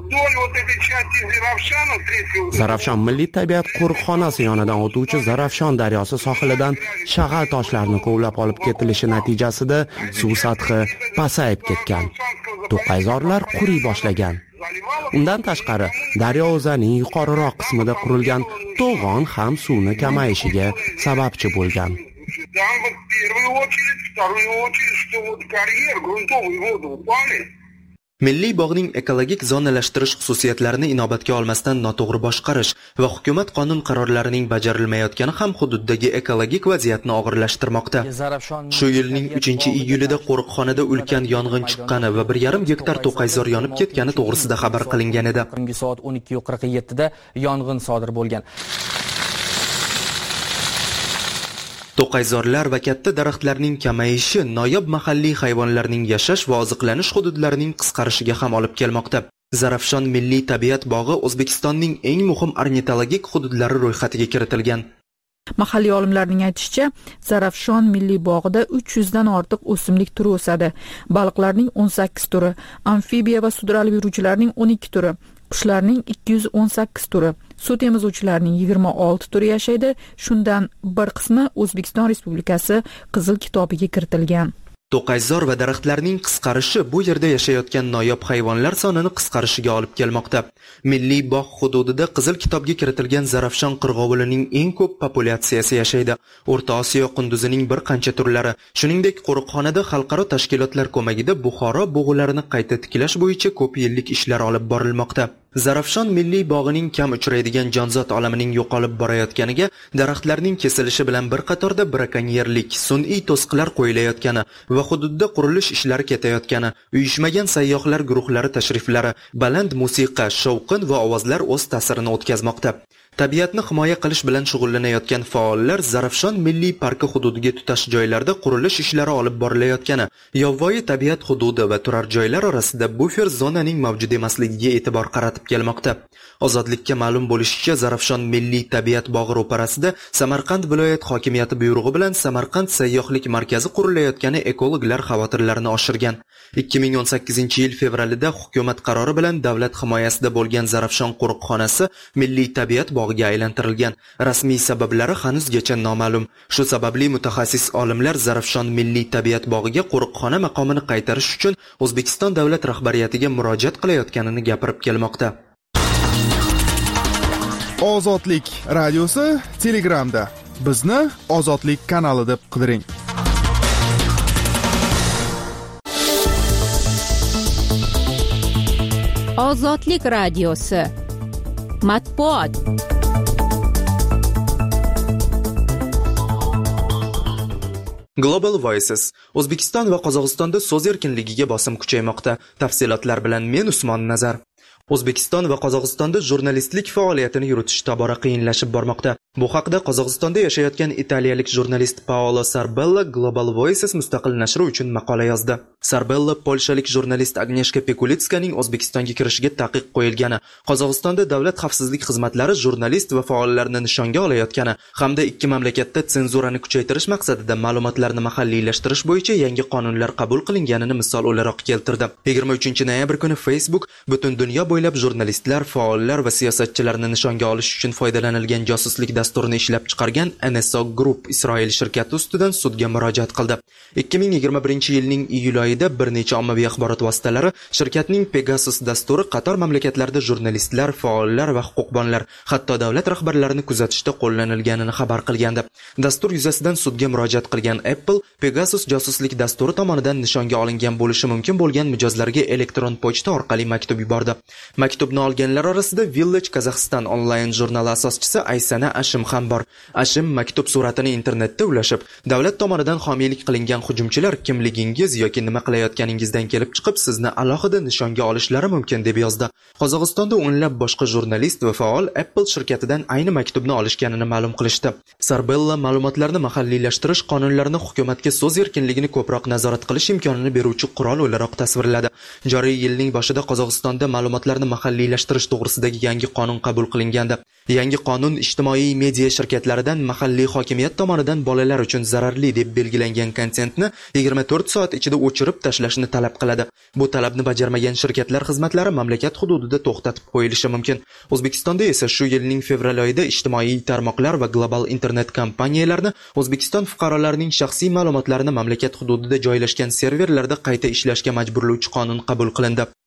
Zarafshon milliy tabiat qo'riqxonasi yonidan o'tuvchi Zarafshon daryosi sohilidan shag'al toshlarni kovlab olib ketilishi natijasida suv sathi pasayib ketgan. To'qayzorlar quriy boshlagan. Undan tashqari, daryo o'zining yuqoriroq qismida qurilgan to'g'on ham suvni kamayishiga sababchi bo'lgan. Milliy bog'ning ekologik zonalashtirish xususiyatlarini inobatga olmasdan noto'g'ri boshqarish va hukumat qonun qarorlarining bajarilmayotgani ham hududdagi ekologik vaziyatni og'irlashtirmoqda. Shu yilning uchinchi iyulida qo'riqxonada ulkan yong'in chiqqani va bir yarim gektar to'qayzor yonib ketgani to'g'risida xabar qilingan edi. Soat o'n ikki qirq yetti da yong'in sodir bo'lgan. To'qayzorlar va katta daraxtlarning kamayishi noyob mahalliy hayvonlarning yashash va oziqlanish hududlarining qisqarishiga ham olib kelmoqda. Zarafshon milliy tabiat bog'i O'zbekistonning eng muhim ornitologik hududlari ro'yxatiga kiritilgan. Mahalliy olimlarning aytishicha, Zarafshon milliy bog'ida uch yuz dan ortiq o'simlik turi o'sadi. Baliqlarning o'n sakkiz turi, amfibiya va sudralib yuruvchilarning o'n ikki turi, qushlarning ikki yuz o'n sakkiz turi, suv temizuvchilarning yigirma olti turi yashaydi. Shundan bir qismi O'zbekiston Respublikasi Qizil kitobiga kiritilgan. To'qayzor va daraxtlarning qisqarishi bu yerda yashayotgan noyob hayvonlar sonini qisqarishiga olib kelmoqda. Milliy bog' hududida Qizil kitobga kiritilgan Zarafshon qirg'ovulining eng ko'p populyatsiyasi yashaydi. O'rta Osiyo qunduzining bir qancha turlari, shuningdek qo'riqxonada xalqaro tashkilotlar ko'magida Buxoro bug'ularini qayta tiklash bo'yicha ko'p yillik ishlar olib borilmoqda. Zarafshon milliy bog'ining kam uchraydigan jonzot olamining yo'qolib borayotganiga daraxtlarning kesilishi bilan bir qatorda brakonyerlik, sun'iy to'siqlar qo'yilayotgani va hududda qurilish ishlari ketayotgani, uyushmagan sayyohlar guruhlari tashriflari, baland musiqa, shovqin va ovozlar o'z ta'sirini o'tkazmoqda. Tabiatni himoya qilish bilan shug'ullanayotgan faollar Zarafshon milliy parki hududiga tutash joylarda qurilish ishlari olib borilayotgani, yovvoyi tabiat hududi va turar joylar orasida bufer zonaning mavjud emasligiga e'tibor qaratib kelmoqda. Ozodlikka ma'lum bo'lishicha, Zarafshon milliy tabiat bog'i ro'parasida Samarqand viloyat hokimiyati buyrug'i bilan Samarqand sayyohlik markazi qurilayotgani ekologlar xavotirlarini oshirgan. ikki ming o'n sakkizinchi yil fevralida hukumat qarori bilan davlat himoyasida bo'lgan Zarafshon qo'riqxonasi milliy tabiat bog'iga aylantirilgan. Rasmiy sabablari hanuzgacha noma'lum. Shu sababli mutaxassis olimlar Zarafshon milliy tabiat bog'iga qo'riqxona maqomini qaytarish uchun O'zbekiston davlat rahbariyatiga murojaat qilayotganini gapirib kelmoqda. Ozodlik radiosi Telegramda. Bizni Ozodlik kanali deb qidiring. Ozodlik radiosi matbuot. Global Voices. O'zbekiston va Qozog'istonda so'z erkinligiga bosim kuchaymoqda. Tafsilotlar bilan men Usmon Nazar. O'zbekiston va Qozog'istonda jurnalistlik faoliyatini yuritish tobora qiyinlashib bormoqda. Bu haqda Qozog'istonda yashayotgan italiyalik jurnalist Paolo Sarbella Global Voices mustaqil nashri uchun maqola yozdi. Sarbella polshalik jurnalist Agneshka Pekulitskaning O'zbekistonga kirishiga taqiq qo'yilgani, Qozog'istonda davlat xavfsizlik xizmatlari jurnalist va faollarni nishonga olayotgani hamda ikki mamlakatda senzurani kuchaytirish maqsadida ma'lumotlarni mahalliylashtirish bo'yicha yangi qonunlar qabul qilinganini misol o'laroq keltirdi. yigirma uchinchi noyabr kuni Facebook butun dunyo bo'ylab jurnalistlar, faollar va siyosatchilarni nishonga olish uchun foydalanilgan josuslik dasturini ishlab chiqargan N S O Group Isroil shirkati ustidan sudga murojaat qildi. ikki ming yigirma birinchi yilning iyul oyida bir necha ommaviy axborot vositalari shirkatning Pegasus dasturi qator mamlakatlarda jurnalistlar, faollar va huquqbonlar, hatto davlat rahbarlarini kuzatishda qo'llanilganini xabar qilgandi. Dastur yuzasidan sudga murojaat qilgan Apple Pegasus josuslik dasturi tomonidan nishonga olingan bo'lishi mumkin bo'lgan mijozlarga elektron pochta orqali maktub yubordi. Maktubni olganlar orasida Village Kazakhstan onlayn jurnali asoschisi Aysana Ashim ham bor. Ashim maktub suratini internetda ulashib, davlat tomonidan homiylik qilingan hujumchilar kimligingiz yoki nima qilayotganingizdan kelib chiqib sizni alohida nishonga olishlari mumkin deb yozdi. Qozog'istonda o'nlab boshqa jurnalist va faol Apple shirkatidan ayni maktubni olishganini ma'lum qilishdi. Sarbella ma'lumotlarni mahalliylashtirish qonunlarini hukumatga so'z erkinligini ko'proq nazorat qilish imkonini beruvchi qurol o'laroq tasvirladi. Joriy yilning boshida Qozog'istonda ma'lumotlarni mahalliylashtirish to'g'risidagi yangi qonun qabul qilingandi. Yangi qonun ijtimoiy media shirkatlaridan mahalliy hokimiyat tomonidan bolalar uchun zararli deb belgilangan kontentni yigirma to'rt soat ichida o'chirib tashlashni talab qiladi. Bu talabni bajarmagan shirkatlar xizmatlari mamlakat hududida to'xtatib qo'yilishi mumkin. O'zbekistonda esa shu yilning fevral oyida ijtimoiy tarmoqlar va global internet kompaniyalarni O'zbekiston fuqarolarining shaxsiy ma'lumotlarini mamlakat hududida joylashgan serverlarda qayta ishlashga majburlovchi qonun qabul qilindi.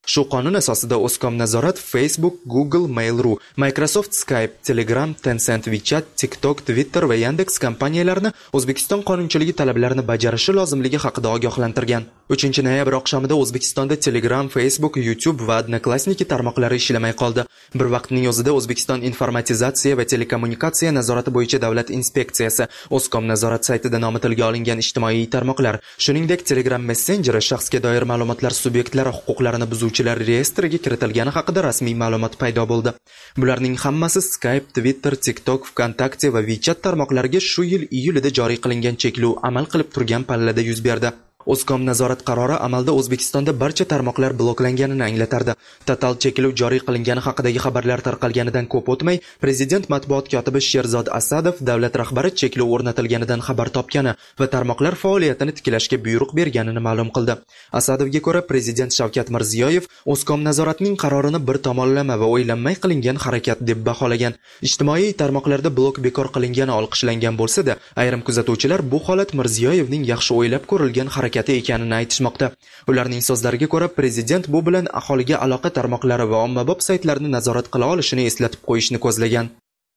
Shu qonun asosida O'zkomnazorat Facebook, Google, Mail.ru, Microsoft Skype, Telegram, Tencent WeChat, TikTok, Twitter va Yandex kompaniyalarini O'zbekiston qonunchiligi talablarini bajarishi lozimligi haqida ogohlantirgan. uchinchi noyabr oqshomida O'zbekistonda Telegram, Facebook, YouTube va Odnoklassniki tarmoqlari ishlamay qoldi. Bir vaqtning o'zida O'zbekiston Informatizatsiya va telekommunikatsiya nazorati bo'yicha davlat inspeksiyasi O'zkomnazorat saytida nomi tilga olingan ijtimoiy tarmoqlar, shuningdek Telegram messenjeri shaxsga doir ma'lumotlar subyektlari huquqlarini buzuvchilar reyestriga kiritilgani haqida rasmiy ma'lumot paydo bo'ldi. Bularning hammasi Skype, Twitter, TikTok, VKontakte va WeChat tarmoqlariga shu yil iyulida joriy qilingan cheklov amal qilib turgan pallada yuz berdi. O'zkomnazorat qarori amalda O'zbekistonda barcha tarmoqlar bloklanganini anglatardi. Total cheklov joriy qilingani haqidagi xabarlar tarqalganidan ko'p o'tmay, Prezident matbuot kotibi Sherzod Asadov davlat rahbari cheklov o'rnatilganidan xabar topgani va tarmoqlar faoliyatini tiklashga buyruq berganini ma'lum qildi. Asadovga ko'ra, Prezident Shavkat Mirziyoyev O'zkomnazoratning qarorini bir tomonlama va o'ylanmay qilingan harakat deb baholagan. Ijtimoiy tarmoqlarda blok bekor qilingani olqishlangan bo'lsa-da, ayrim kuzatuvchilar bu holat Mirziyoyevning yaxshi o'ylab ko'rilgan harakat ekanini aytishmoqda. Ularning so'zlariga ko'ra, prezident bu bilan aholiga aloqa tarmoqlari va ommabop saytlarni nazorat qila olishini eslatib qo'yishni ko'zlagan.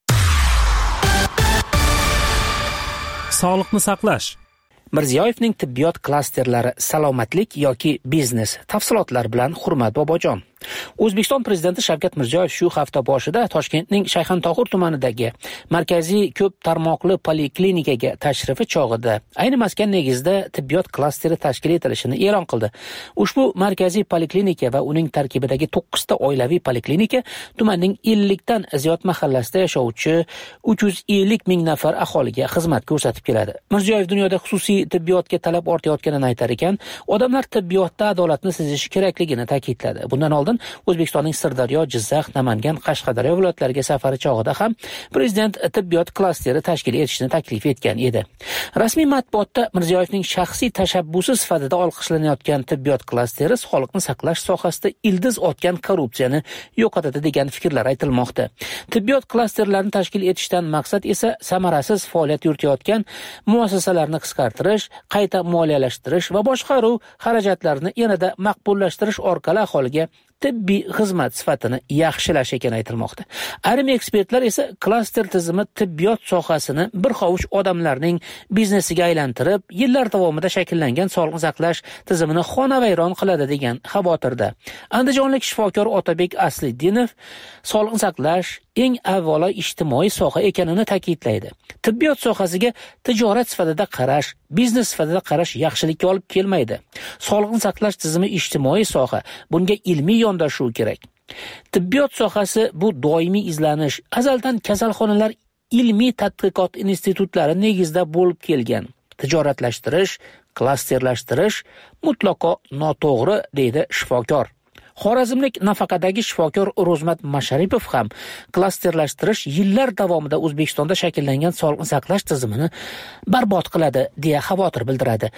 Sog'liqni saqlash. Mirziyoyevning tibbiyot klasterlari salomatlik yoki biznes tafsilotlar bilan Hurmat Bobojon. O'zbekiston prezidenti Shavkat Mirziyoyev shu hafta boshida Toshkentning Shayxontohur tumanidagi markaziy ko'p tarmoqli poliklinikaga tashrifi chog'ida ayni maskan negizida tibbiyot klasteri tashkil etilishini e'lon qildi. Ushbu markaziy poliklinika va uning tarkibidagi to'qqiz ta oilaviy poliklinika tumanning ellik dan ziyod mahallasida yashovchi uch yuz ellik ming nafar aholiga xizmat ko'rsatib keladi. Mirziyoyev dunyoda xususiy tibbiyotga talab ortayotganini aytar ekan, odamlar tibbiyotda adolatni sezishi kerakligini ta'kidladi. Bundan oldin O'zbekistonning Sirdaryo, Jizzax, Namangan, Qashqadaryo viloyatlariga safari chog'ida ham prezident tibbiyot klasteri tashkil etishni taklif etgan edi. Rasmiy matbuotda Mirziyoyevning shaxsiy tashabbusi sifatida olqishlanayotgan tibbiyot klasteri sog'liqni saqlash sohasida ildiz otgan korrupsiyani yo'qotadi degan fikrlar aytilmoqda. Tibbiyot klasterlarini tashkil etishdan maqsad esa samarasiz faoliyat yuritayotgan muassasalarni qisqartirish, qayta moliyalashtirish va boshqaruv xarajatlarini yanada maqbullashtirish orqali aholiga tibbiy xizmat sifatini yaxshilash ekani aytilmoqda. Ayrim ekspertlar esa klaster tizimi tibbiyot sohasini bir hovuch odamlarning biznesiga aylantirib, yillar davomida shakllangan sog'liqni saqlash tizimini xonavayron qiladi degan xavotirda. Andijonlik shifokor Otabek Asliddinov sog'liqni saqlash eng avvalo ijtimoiy soha ekanini ta'kidlaydi. Tibbiyot sohasiga tijorat sifatida qarash, biznes sifatida qarash yaxshilikka olib kelmaydi. Sog'liqni saqlash tizimi ijtimoiy soha, bunga ilmiy yondashuv kerak. Tibbiyot sohasi bu doimiy izlanish, azaldan kasalxonalar ilmiy tadqiqot institutlari negizida bo'lib kelgan. Tijoratlashtirish, klasterlashtirish mutlaqo noto'g'ri, deydi shifokor. Xorazmlik nafaqadagi shifokor Ro'zmat Masharipov ham klasterlashtirish yillar davomida O'zbekistonda shakllangan sog'liqni saqlash tizimini barbod qiladi deya xavotir bildiradi.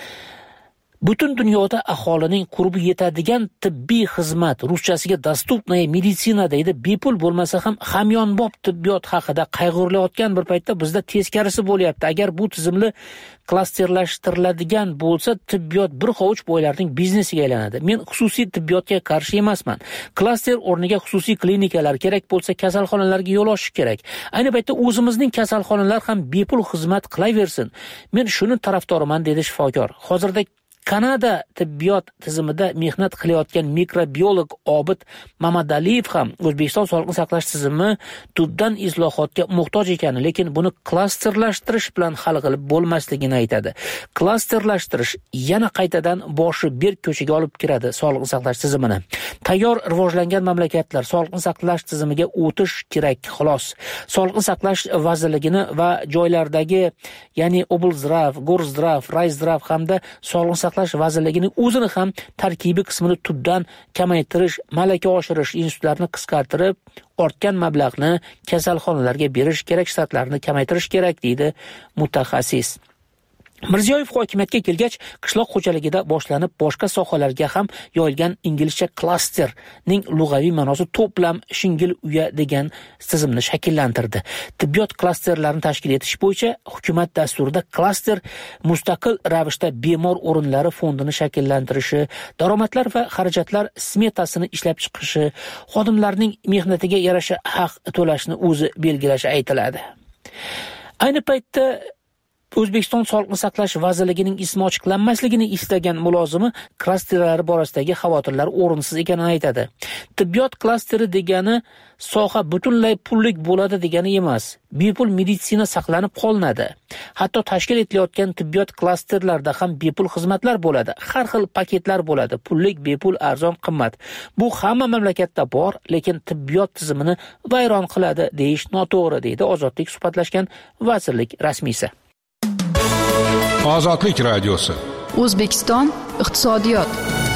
Butun dunyoda aholining qurbi yetadigan tibbiy xizmat, ruschasiga dostupnaya meditsina deydi, bepul bo'lmasa ham hamyonbop tibbiyot haqida qayg'urilayotgan bir paytda bizda teskarisi bo'lyapti. Agar bu tizimli klasterlashtiriladigan bo'lsa, tibbiyot bir hovuch boylarning biznesiga aylanadi. Men xususiy tibbiyotga qarshi emasman. Klaster o'rniga xususiy klinikalar kerak bo'lsa, kasalxonalarga yo'l ochish kerak. Ayni paytda o'zimizning kasalxonalar ham bepul xizmat qilaversin. Men shuni tarafdoriman, dedi shifokor. Hozirda Kanada tibbiyot tizimida mehnat qilayotgan mikrobiolog Obid Mamadaliyev ham O'zbekiston sog'liqni saqlash tizimi tubdan islohotga muhtoj ekanini, lekin buni klasterlashtirish bilan hal qilib bo'lmasligini aytadi. Klasterlashtirish yana qaytadan boshi berk ko'chaga olib kiradi sog'liqni saqlash tizimini. Tayyor rivojlangan mamlakatlar sog'liqni saqlash tizimiga o'tish kerak, xolos. Sog'liqni saqlash vazirligini va joylardagi, ya'ni Oblzdrav, Gorzdrav, Rayzdrav hamda sog'liqni saqlash vazirligining o'zini ham tarkibiy qismini tubdan kamaytirish, malaka oshirish, institutlarni qisqartirib, ortgan mablag'ni kasalxonalarga berish kerak, shtatlarni kamaytirish kerak, deydi mutaxassis. Mirziyoyev hokimiyatga kelgach, qishloq xo'jaligida boshlanib boshqa sohalarga ham yoyilgan inglizcha klasterning lug'aviy ma'nosi to'plam shingil uya degan tizimni shakllantirdi. Tibbiyot klasterlarini tashkil etish bo'yicha hukumat dasturida klaster mustaqil ravishda bemor o'rinlari fondini shakllantirishi, daromadlar va xarajatlar smetasini ishlab chiqishi, xodimlarning mehnatiga yarasha haq to'lashni o'zi belgilashi aytiladi. Ayni paytda O'zbekiston Sog'liqni saqlash vazirligining ismi ochiqlanmasligini istagan mulozimi klasterlari borasidagi xavotirlar o'rinsiz ekanini aytadi. Tibbiyot klasteri degani soha butunlay pullik bo'ladi degani emas. Bepul meditsina saqlanib qolinadi. Hatto tashkil etilayotgan tibbiyot klasterlarida ham bepul xizmatlar bo'ladi. Har xil paketlar bo'ladi. Pullik, bepul, arzon, qimmat. Bu hamma mamlakatda bor, lekin tibbiyot tizimini vayron qiladi deyish noto'g'ri, deydi Ozodlik suhbatlashgan vazirlik rasmiysi. Ozodlik radiosi. O'zbekiston iqtisodiyot.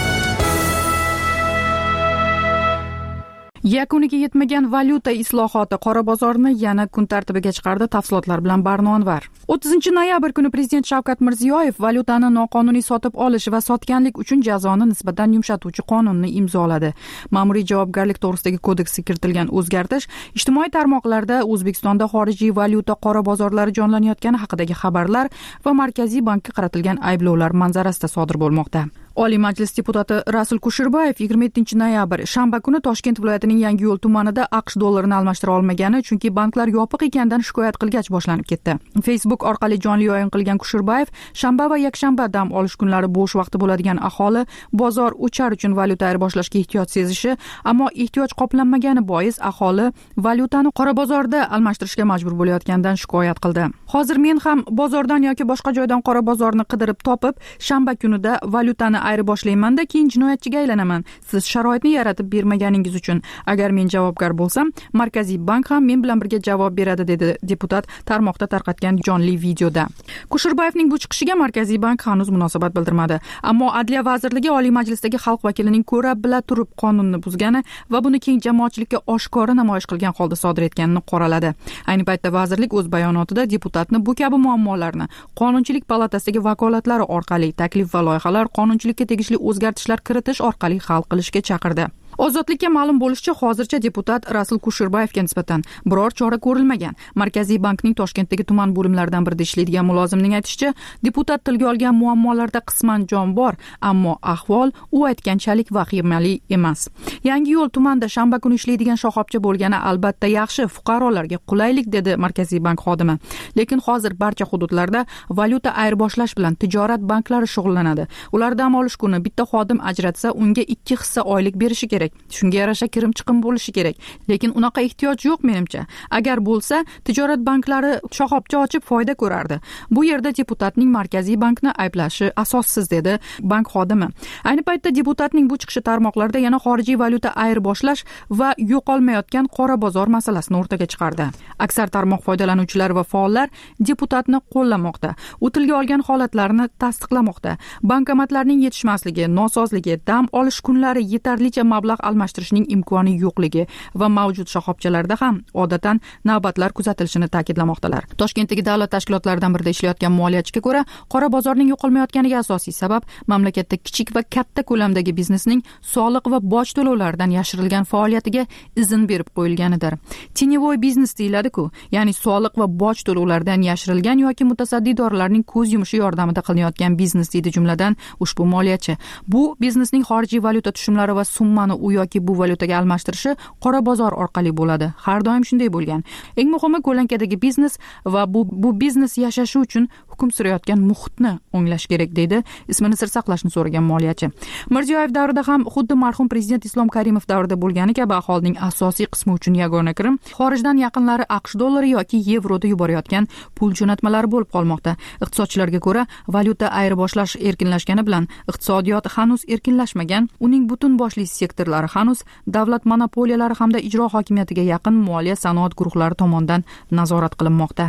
Yakuniga yetmagan valyuta islohoti qora bozorni yana kun tartibiga chiqardi. Tafsilotlar bilan Barno Anvar. o'ttizinchi noyabr kuni Prezident Shavkat Mirziyoyev valyutani noqonuniy sotib olish va sotganlik uchun jazoni nisbatan yumshatuvchi qonunni imzoladi. Ma'muriy javobgarlik to'g'risidagi kodeksga kiritilgan o'zgartish ijtimoiy tarmoqlarda O'zbekistonda xorijiy valyuta qora bozorlari jonlanayotgani haqidagi xabarlar va Markaziy bankka qaratilgan ayblovlar manzarasida sodir bo'lmoqda. Oliy Majlis deputati Rasul Kusherbayev yigirma yettinchi noyabr shanba kuni Toshkent viloyatining Yangiyo'l tumanida AQSh dollarini almashtira olmagani, chunki banklar yopiq ekandan shikoyat qilgach boshlanib ketdi. Facebook orqali jonli o'yin qilgan Kusherbayev shanba va yakshanba dam olish kunlari bo'sh vaqti bo'ladigan aholi bozor o'char uchun valyuta ayirboshlashga ehtiyoj sezishi, ammo ehtiyoj qoplanmagani bois aholi valyutani qora bozorda almashtirishga majbur bo'layotgandan shikoyat qildi. Hozir men ham bozordan yoki boshqa joydan qora bozorni qidirib topib, shanba kunida valyutani ayirboshlaymanda, keyin jinoyatchiga aylanaman. Siz sharoitni yaratib bermaganingiz uchun. Agar men javobgar bo'lsam, Markaziy bank ham men bilan birga javob beradi, dedi deputat tarmoqda tarqatgan jonli videoda. Kusherbayevning bu chiqishiga Markaziy bank hanuz munosabat bildirmadi. Ammo Adliya vazirligi Oliy Majlisdagi xalq vakilining ko'ra bila turib qonunni buzgani va buni keng jamoatchilikka oshkora namoyish qilgan holda sodir etganini qoraladi. Ayni paytda vazirlik o'z bayonotida deputatni bu kabi muammolarni Qonunchilik palatasidagi vakolatlari orqali taklif va loyihalar qonunchilik tegishli o'zgartishlar kiritish orqali hal qilishga chaqirdi. Ozodlikka ma'lum bo'lishicha, hozircha deputat Rasul Kusherbayevga nisbatan biror chora ko'rilmagan. Markaziy bankning Toshkentdagi tuman bo'limlaridan birida ishlaydigan mulozimning aytishicha, deputat tilga olgan muammolarda qisman jon bor, ammo ahvol u aytganchalik vahimali emas. Yangiyo'l tumanida shanba kuni ishlaydigan shoxobcha bo'lgani albatta yaxshi, fuqarolarga qulaylik, dedi Markaziy bank xodimi. Lekin hozir barcha hududlarda valyuta ayirboshlash bilan tijorat banklari shug'ullanadi. Ular dam olish kuni bitta xodim ajratsa, unga ikki hissa oylik berishi kerak. Shunga yarasha kirim chiqim bo'lishi kerak. Lekin unaqa ehtiyoj yo'q menimcha. Agar bo'lsa, tijorat banklari shoxobcha ochib foyda ko'rardi. Bu yerda deputatning Markaziy bankni ayblashi asossiz, dedi bank xodimi. Ayni paytda deputatning bu chiqishi tarmoqlarda yana xorijiy valyuta ayirboshlash va yo'qolmayotgan qora bozor masalasini o'rtaga chiqardi. Aksar tarmoq foydalanuvchilari va faollar deputatni qo'llamoqda. U tilga olgan holatlarni tasdiqlamoqda. Bankomatlarning yetishmasligi, nosozligi, dam olish kunlari yetarlicha mablag' almashtirishning imkoni yo'qligi va mavjud shoxobchalarda ham odatan navbatlar kuzatilishini ta'kidlamoqdalar. Toshkentdagi davlat tashkilotlaridan birida ishlayotgan moliyachiga ko'ra, qora bozorning yo'qolmayotganiga asosiy sabab mamlakatda kichik va katta ko'lamdagi biznesning soliq va boj to'lovlaridan yashirilgan faoliyatiga izn berib qo'yilganidir. Tеневой biznes deyiladi-ku, ya'ni soliq va boj to'lovlaridan yashirilgan yoki mutasaddi idoralarning ko'z yumishi yordamida qilinayotgan biznes, deydi jumladan ushbu moliyachi. Bu biznesning xorijiy valyuta tushumlari va summani u yoki bu valyutaga almashtirishi qora bozor orqali bo'ladi. Har doim shunday bo'lgan. Eng muhimi ko'lankadagi biznes va bu bu biznes yashashi uchun hukm surayotgan muhitni o'nglash kerak, deydi ismini sir saqlashni so'ragan moliyachi. Mirziyoyev davrida ham xuddi marhum prezident Islom Karimov davrida bo'lgani kabi aholining asosiy qismi uchun yagona kirim xorijdan yaqinlari AQSh dollari yoki yevroda yuborayotgan pul jo'natmalari bo'lib qolmoqda. Iqtisodchilarga ko'ra, valyuta ayirboshlash erkinlashgani bilan iqtisodiyot hanuz erkinlashmagan, uning butun boshli sektorlari hanuz davlat monopoliyalari hamda ijro hokimiyatiga yaqin moliya sanoat guruhlari tomonidan nazorat qilinmoqda.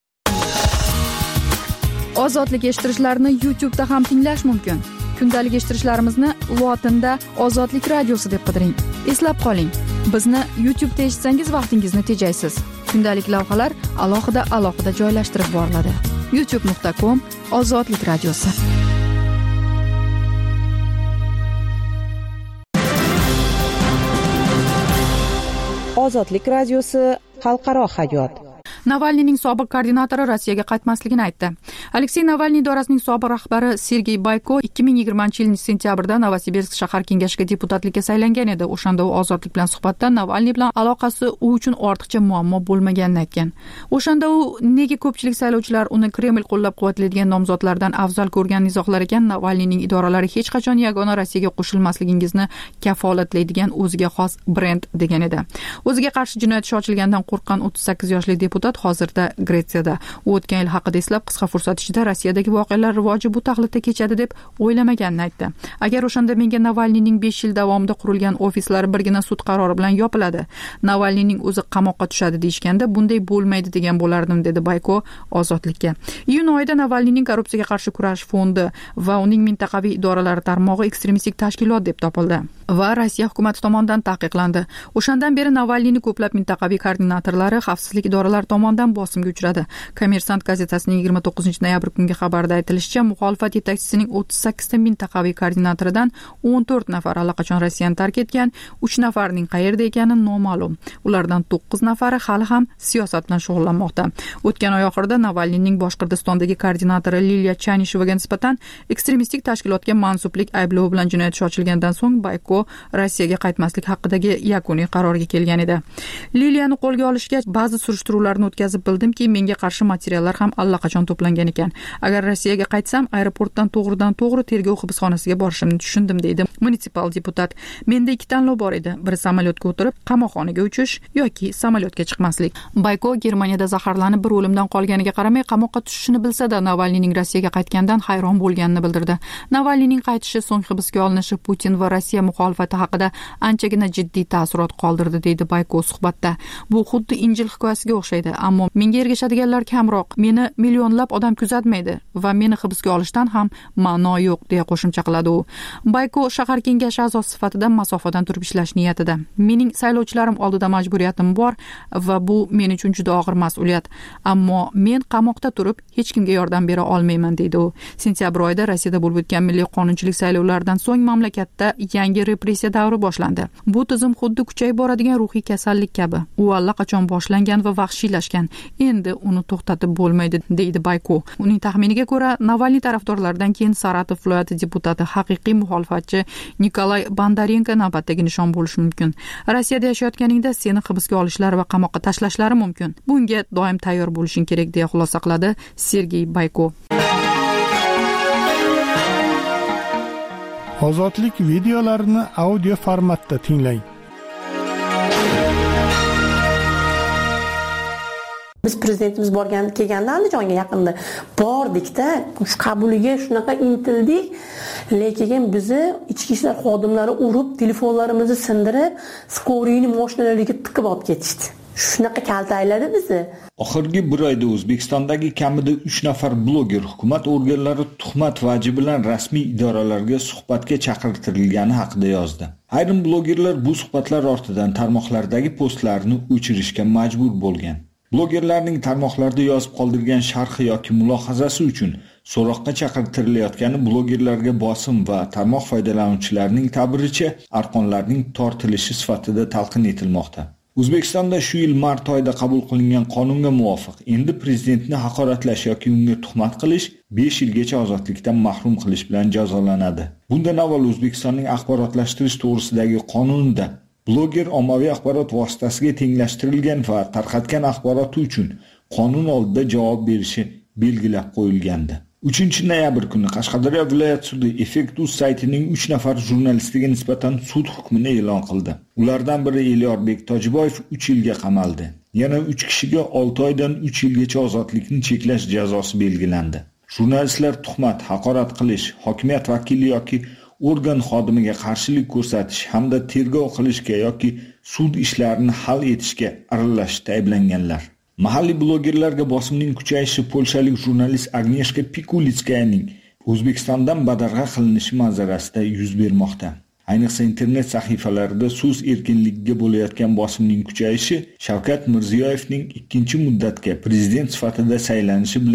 Ozodlik eshittirishlarni YouTube da ham tinglash mumkin. Kundalik eshittirishlarimizni lotinda Ozodlik radiosi deb qidiring. Eslab qoling, bizni YouTube da eshitsangiz vaqtingizni tejaysiz. Kundalik lavhalar alohida alohida joylashtirib boriladi. youtube nuqta com Ozodlik radiosi. Ozodlik radiosi xalqaro hayot. Navalniyning sobiq koordinatori Rossiyaga qaytmasligini aytdi. Aleksey Navalniy idorasining sobiq rahbari Sergey Bayko ikki ming yigirmanchi yil sentyabrda Novosibirsk shahar kengashiga deputatlikka saylangan edi. O'shanda u Ozodlik bilan suhbatda Navalniy bilan aloqasi u uchun ortiqcha muammo bo'lmaganini aytgan. O'shanda u nega ko'pchilik saylovchilar uni Kreml qo'llab-quvvatlaydigan nomzodlardan afzal ko'rgan izohlar ekan, Navalniyning idoralari hech qachon yagona Rossiyaga qo'shilmasligingizni kafolatlaydigan o'ziga xos brend degan edi. O'ziga qarshi jinoyat ishi ochilgandan qo'rqqan o'ttiz sakkiz yoshli deputat hozirda Gretsiyada. U o'tgan yil haqida eslab, qisqa fursat ichida Rossiyadagi voqealar rivoji bu taqlidda kechadi deb o'ylamaganini aytdi. Agar o'shanda menga Navalniyning besh yil davomida qurilgan ofislari birgina sud qarori bilan yopiladi, Navalniyning o'zi qamoqqa tushadi deyishganda, bunday bo'lmaydi degan bo'lardim, dedi Bayko Ozodlikka. Iyun oyida Navalniyning korrupsiyaga qarshi kurash fondi va uning mintaqaviy idoralari tarmog'i ekstremistik tashkilot deb topildi va Rossiya hukumati tomonidan taqiqlandi. O'shandan beri Navalniyning ko'plab mintaqaviy koordinatorlari xavfsizlik idoralari tomonidan bosimga uchradi. Kommersant gazetasining yigirma to'qqizinchi noyabr kungi xabarda aytilishicha, muxolifat yetakchisining o'ttiz sakkizta mintaqaviy koordinatoridan o'n to'rt nafar allaqachon Rossiyani tark etgan, uch nafarining qayerda ekani noma'lum. Ulardan to'qqiz nafari hali ham siyosat bilan shug'ullanmoqda. O'tgan oy oxirida Navalniyning Boshqirdistondagi koordinatori Liliya Chanishevaga nisbatan ekstremistik tashkilotga mansublik ayblovi bilan jinoyat ishi ochilgandan so'ng Bayko Rossiyaga qaytmaslik haqidagi yakuniy qarorga kelgan edi. Liliyani qo'lga olishga ba'zi surishtiruvlarni o'tkazib bildimki, menga qarshi materiallar ham allaqachon to'plangan ekan. Agar Rossiyaga qaytsam, aeroportdan to'g'ridan to'g'ri tergov hibsxonasiga borishimni tushundim, deydi munitsipal deputat. Menda ikki tanlov bor edi. Biri samolyotga o'tirib qamoqxonaga uchish yoki samolyotga chiqmaslik. Bayko Germaniyada zaharlanib bir o'limdan qolganiga qaramay qamoqqa tushishini bilsa-da, Navalniyning Rossiyaga qaytgandan hayron bo'lganini bildirdi. Navalniyning qaytishi, so'ng hibsga olinishi Putin va Rossiya muxolifati haqida anchagina jiddiy ta'sirot qoldirdi, deydi Bayko suhbatda. Bu xuddi Injil hikoyasiga o'xshaydi, ammo menga ergashadiganlar kamroq. Meni millionlab odam kuzatmaydi va meni hibsga olishdan ham ma'no yo'q, deya qo'shimcha qiladi u. Bayko shahar kengashi a'zosi sifatida masofadan turib ishlash niyatida. Mening saylovchilarim oldida majburiyatim bor va bu men uchun juda og'ir mas'uliyat. Ammo men qamoqda turib hech kimga yordam bera olmayman, deydi u. Sentyabr oyida Rossiyada bo'lib o'tgan milliy qonunchilik saylovlaridan so'ng mamlakatda yangi repressiya davri boshlandi. Bu tizim xuddi kuchayib boradigan ruhiy kasallik kabi. U allaqachon boshlangan va vahshiylashgan. Endi uni to'xtatib bo'lmaydi, deydi Bayko. Uning taxminiga ko'ra, Navalniy tarafdorlaridan keyin Saratov viloyati deputati, haqiqiy muxolifatchi Nikolay Bondarenko navbatdagi nishon bo'lishi mumkin. Rossiyada yashayotganingda seni hibsga olishlari va qamoqqa tashlashlari mumkin. Bunga doim tayyor bo'lishing kerak, deya xulosa qiladi Sergey Bayko. Ozodlik videolarini audio formatda tinglang. Biz prezidentimiz borgan kelganda Andijonga yaqinda bordikda, shu qabuliga shunaqa intildik, lekin bizni ichki ishlar xodimlari urib, telefonlarimizni sindirib, skoriyni mashinalariga tiqib olib ketishdi. Shunaqa kaltayladi bizni. Oxirgi bir oyda O'zbekistondagi kamida uch nafar bloger hukumat organlari tuhmat vaji bilan rasmiy idoralarga suhbatga chaqirtirilgani haqida yozdi. Ayrim blogerlar bu suhbatlar ortidan tarmoqlardagi postlarini o'chirishga majbur bo'lgan. Blogerlarning tarmoqlarda yozib qoldirgan sharhi yoki mulohazasi uchun so'roqqa chaqirtirilayotgani blogerlarga bosim va tarmoq foydalanuvchilarining ta'biricha arqonlarning tortilishi sifatida talqin etilmoqda. O'zbekistonda shu yil mart oyida qabul qilingan qonunga muvofiq endi prezidentni haqoratlash yoki unga tuhmat qilish besh yilgacha ozodlikdan mahrum qilish bilan jazolanadi. Bundan avval O'zbekistonning axborotlashtirish to'g'risidagi qonunida bloger ommaviy axborot vositasiga tenglashtirilgan va tarqatgan axboroti uchun qonun oldida javob berishi belgilab qo'yilgandi. uchinchi noyabr kuni Qashqadaryo viloyat sudi Effekt.uz saytining uch nafar jurnalistiga nisbatan sud hukmini e'lon qildi. Ulardan biri Elyorbek Tojiboyev uch yilga qamaldi. Yana uch kishiga olti oydan uch yilgacha ozodlikni cheklash jazosi belgilandi. Jurnalistlar tuhmat, haqorat qilish, hokimiyat vakili yoki organ xodimiga qarshilik ko'rsatish hamda tergov qilishga yoki sud ishlarini hal etishga aralashishda ayblanganlar. Mahalliy blogerlarga bosimning kuchayishi polshalik jurnalist Agnieszka Pikulitskayaning O'zbekistondan badarg'a qilinishi manzarasida yuz bermoqda. Ayniqsa internet sahifalarida so'z erkinligiga bo'layotgan bosimning kuchayishi Shavkat Mirziyoyevning ikkinchi muddatga prezident sifatida saylanishi bilan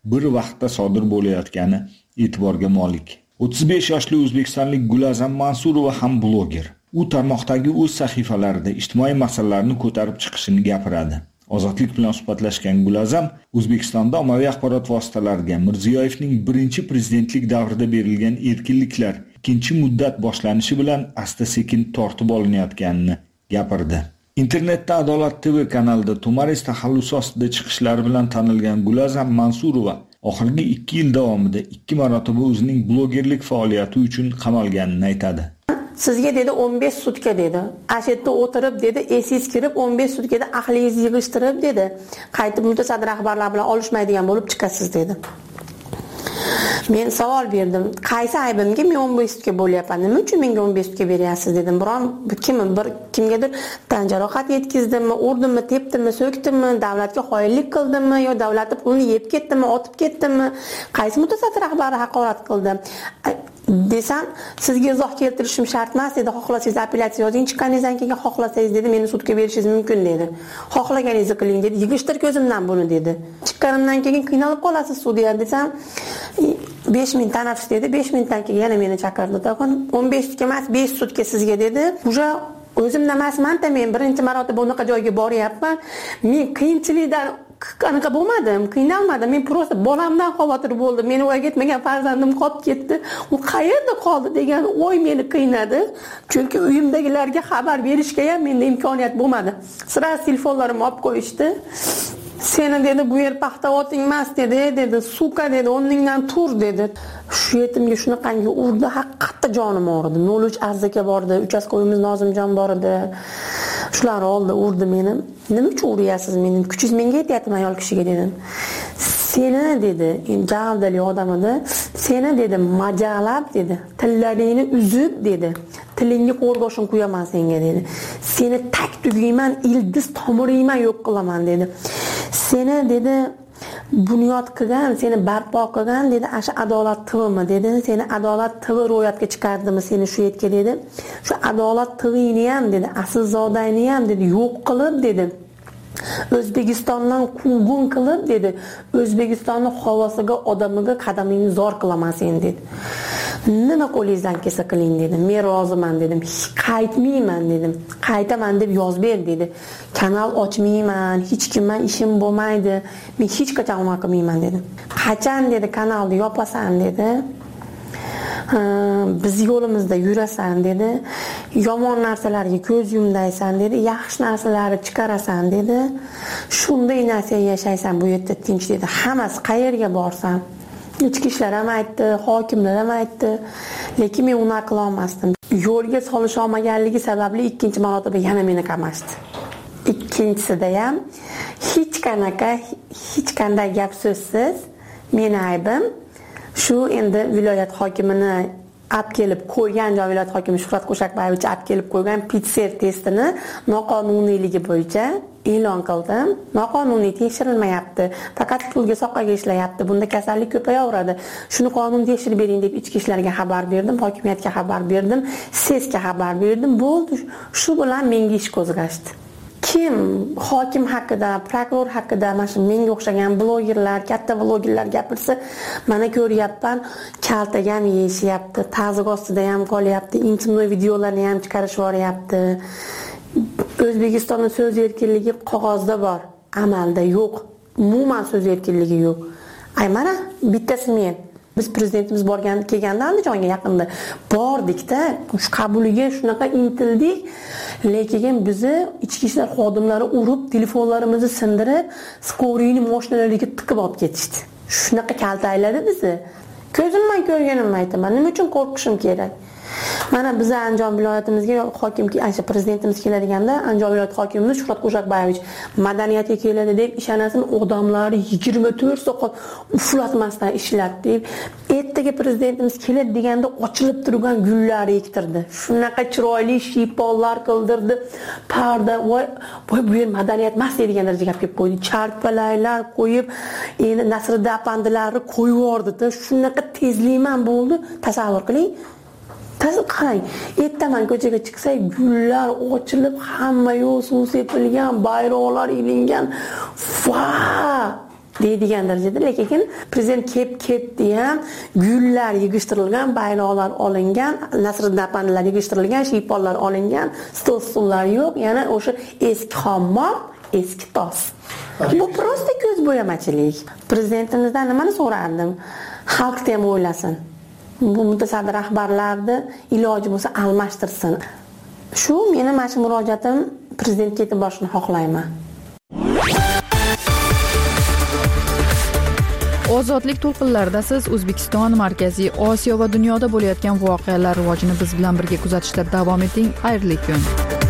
bir vaqtda sodir bo'layotgani e'tiborga molik. o'ttiz besh yoshli o'zbekistonlik Gulazam Mansurova ham bloger. U tarmoqdagi o'z sahifalarida ijtimoiy masalalarni ko'tarib chiqishini gapiradi. Ozodlik bilan suhbatlashgan Gulazam O'zbekistonda ommaviy axborot vositalariga Mirziyoyevning birinchi prezidentlik davrida berilgan erkinliklar ikkinchi muddat boshlanishi bilan asta-sekin tortib olinayotganini gapirdi. Internetda Adolat T V kanalida To'maris taxallusi ostida chiqishlari bilan tanilgan Gulazam Mansurova oxirgi ikki yil davomida ikki marotaba o'zining blogerlik faoliyati uchun qamalganini aytadi. Sizga dedi o'n besh sutka dedi. Ashitda o'tirib dedi, esiz kirib o'n besh sutkada ahlingizni yig'ishtirib dedi. Qaytib mutasaddi rahbarlar bilan olishmaydigan bo'lib chiqasiz dedi. Men savol berdim. Qaysi aybimga men o'n besh sutka bo'lyapman? Nima uchun menga o'n besh sutka beryapsiz dedim. Biron kim bir kimgadir tan jarohat yetkazdimmi, urdimmi, tepdimmi, so'kdimmi, davlatga xoinlik qildimmi yo davlatni pulini yeb ketdimmi, otib ketdimmi? Qaysi mutasaddi rahbari haqorat qildi? Desam, sizga izoh keltirishim shart emas dedi. Xohlasangiz apellyatsiya yozing, chiqqaningizdan keyin xohlasangiz dedi, meni sudga berishingiz mumkin dedi. Xohlaganingizni qiling dedi. Yig'ishtir ko'zimdan buni dedi. Chiqqanimdan keyin qiynalib qolasiz sudya desam, besh ming tanaffus dedi. besh mingdan keyin yana meni chaqirdi. Taqon o'n besh sutka emas, besh sutka sizga dedi. Uje o'zimdan emasman-da, men birinchi marotaba bunaqa joyga boryapman. Men qiyinchilikdan qanaqa bo'lmadim, qiynalmadim. Men prosta bolamdan xavotir bo'ldim. Meni voyaga yetmagan farzandim qolib ketdi. U qayerda qoldi degan o'y meni qiynadi. Chunki uyimdagilarga xabar berishga ham menda imkoniyat bo'lmadi. Sira telefonlarimni olib qo'yishdi. Seni dedi bu yer paxtavoting emas dedi, dedi, suka dedi, o'rningdan tur dedi. Shu yetimga shunaqangi urdi, haqiqatda jonim og'ridi. nol uch arzaka bordi, uchastkoyimiz Nozimjon bor edi. Shular oldi, urdi meni. Nima uchun uryapsiz meni? Kuchingiz menga yetyapti ayol kishiga dedim. Seni dedi, javdali odam edi. Seni dedi, majalab dedi, tillaringni uzib dedi. Tilingga qo'rg'oshin qo'yaman senga dedi. Seni tak tugayman, ildiz tomiringman yo'q qilaman dedi. Seni dedi bunyod qilgan, seni barpo qilgan dedi, asha Adolat T Vmi dedi. Seni Adolat T V ro'yatga chiqardimi seni shu yerga dedi. Shu Adolat T Vni ham dedi, aslzodangni ham dedi yo'q qilib dedi. O'zbekistondan quvgun qilib dedi. O'zbekistonning havosiga, odamiga qadamingni zo'r qilaman sen dedi. Nima qo'lingizdan kelsa qiling dedi. Men roziman dedim. Qaytmayman dedim. Qaytaman deb yozib ber dedi. Kanal ochmayman, hech kimman ishim bo'lmaydi. Men hech qachon unaqa qilmayman dedim. Qachon dedi kanalni yopasan dedi. Biz yo'limizda yurasan dedi. Yomon narsalarga ko'z yumdaysan dedi. Yaxshi narsalarni chiqarasan dedi. Shunday narsa yashaysan bu yerda tinch dedi. Hammasi qayerga borsam ichki ishlar ham aytdi, hokimlar ham aytdi, lekin men uni qila olmasdim. Yo'lga solish olmaganligi sababli ikkinchi marotaba yana meni qamashdi. Ikkinchisida ham hech qanaqa, hech qanday gap so'zsiz meni aybim shu endi viloyat hokimini olib kelib qo'ygan, viloyat hokimi Shuhrat Qo'shaqboyevich olib kelib qo'ygan Pitser testini noqonuniyligi bo'yicha e'lon qildim. Noqonuniy tekshirilmayapti. Faqat pulga soqaga ishlayapti. Bunda kasallik ko'payaveradi. Shuni qonun tekshirib bering deb ichki ishlarga xabar berdim, hokimiyatga xabar berdim, sesga xabar berdim. Bo'ldi. Shu bilan menga ish qo'zg'ashdi. Kim hokim haqida, prokuror haqida, mana shu menga o'xshagan blogerlar, katta blogerlar gapirsa, mana ko'ryapman, kaltaga ham yeyishyapti, ta'ziq ostida ham qolyapti, intimnoy videolarni ham chiqarib yuboryapti. O'zbekistonda so'z erkinligi qog'ozda bor, amalda yo'q. Umuman so'z erkinligi yo'q. Ay mana bittasi men. Biz prezidentimiz borgan kelganda Andijonga yaqinda bordik-da, shu qabuliga shunaqa intildik, lekin bizni ichki ishlar xodimlari urib, telefonlarimizni sindirib, skoriyni mashinalariga tiqib olib ketishdi. Shunaqa kaltayladi bizni. Ko'zimdan ko'rganimni aytaman. Nima uchun qo'rqishim kerak? Mana biz Andijon viloyatimizga hokim, ancha prezidentimiz keladiganda, Andijon viloyat hokimimiz Shuhrat Qo'shaqboyevich madaniyatga keladi deb ishanasin odamlari yigirma to'rt soat uflatmasdan ishlatdi deb, ertaga prezidentimiz keladi deganda ochilib turgan gullar ektirdi. Shunaqa chiroyli shiyponlar qildirdi. Parda, voy, voy bu yer madaniyat emas degan darajaga gap kelib qo'ydi. Charpalaylar qo'yib, endi Nasriddin apandilarni qo'yib yubordi-da. Shunaqa tezlikman bo'ldi. Tasavvur qiling. Tasavvur qarang, ertaman ko'chaga chiqsak, gullar ochilib, hamma yo'l suv sepilgan, bayroqlar ilingan. Va! deydigan darajada, lekin prezident kep ketdi ham, gullar yig'ishtirilgan, bayroqlar olingan, Nasriddin apandilar yig'ishtirilgan, shiyponlar olingan, stol stullar yo'q, yana o'sha eski xomma, eski tos. Bu prosta ko'z bo'yamachilik. Prezidentimizdan nimani so'rardim? Xalqni ham o'ylasin. Bu mutasaddi rahbarlarni iloji bo'lsa almashtirsin. Shu meni mana shu murojaatim prezidentga yetib borishni xohlayman. Ozodlik to'lqinlarida siz O'zbekiston, Markaziy Osiyo va dunyoda bo'layotgan voqealar rivojini biz bilan birga kuzatishda davom eting. Xayrli kun.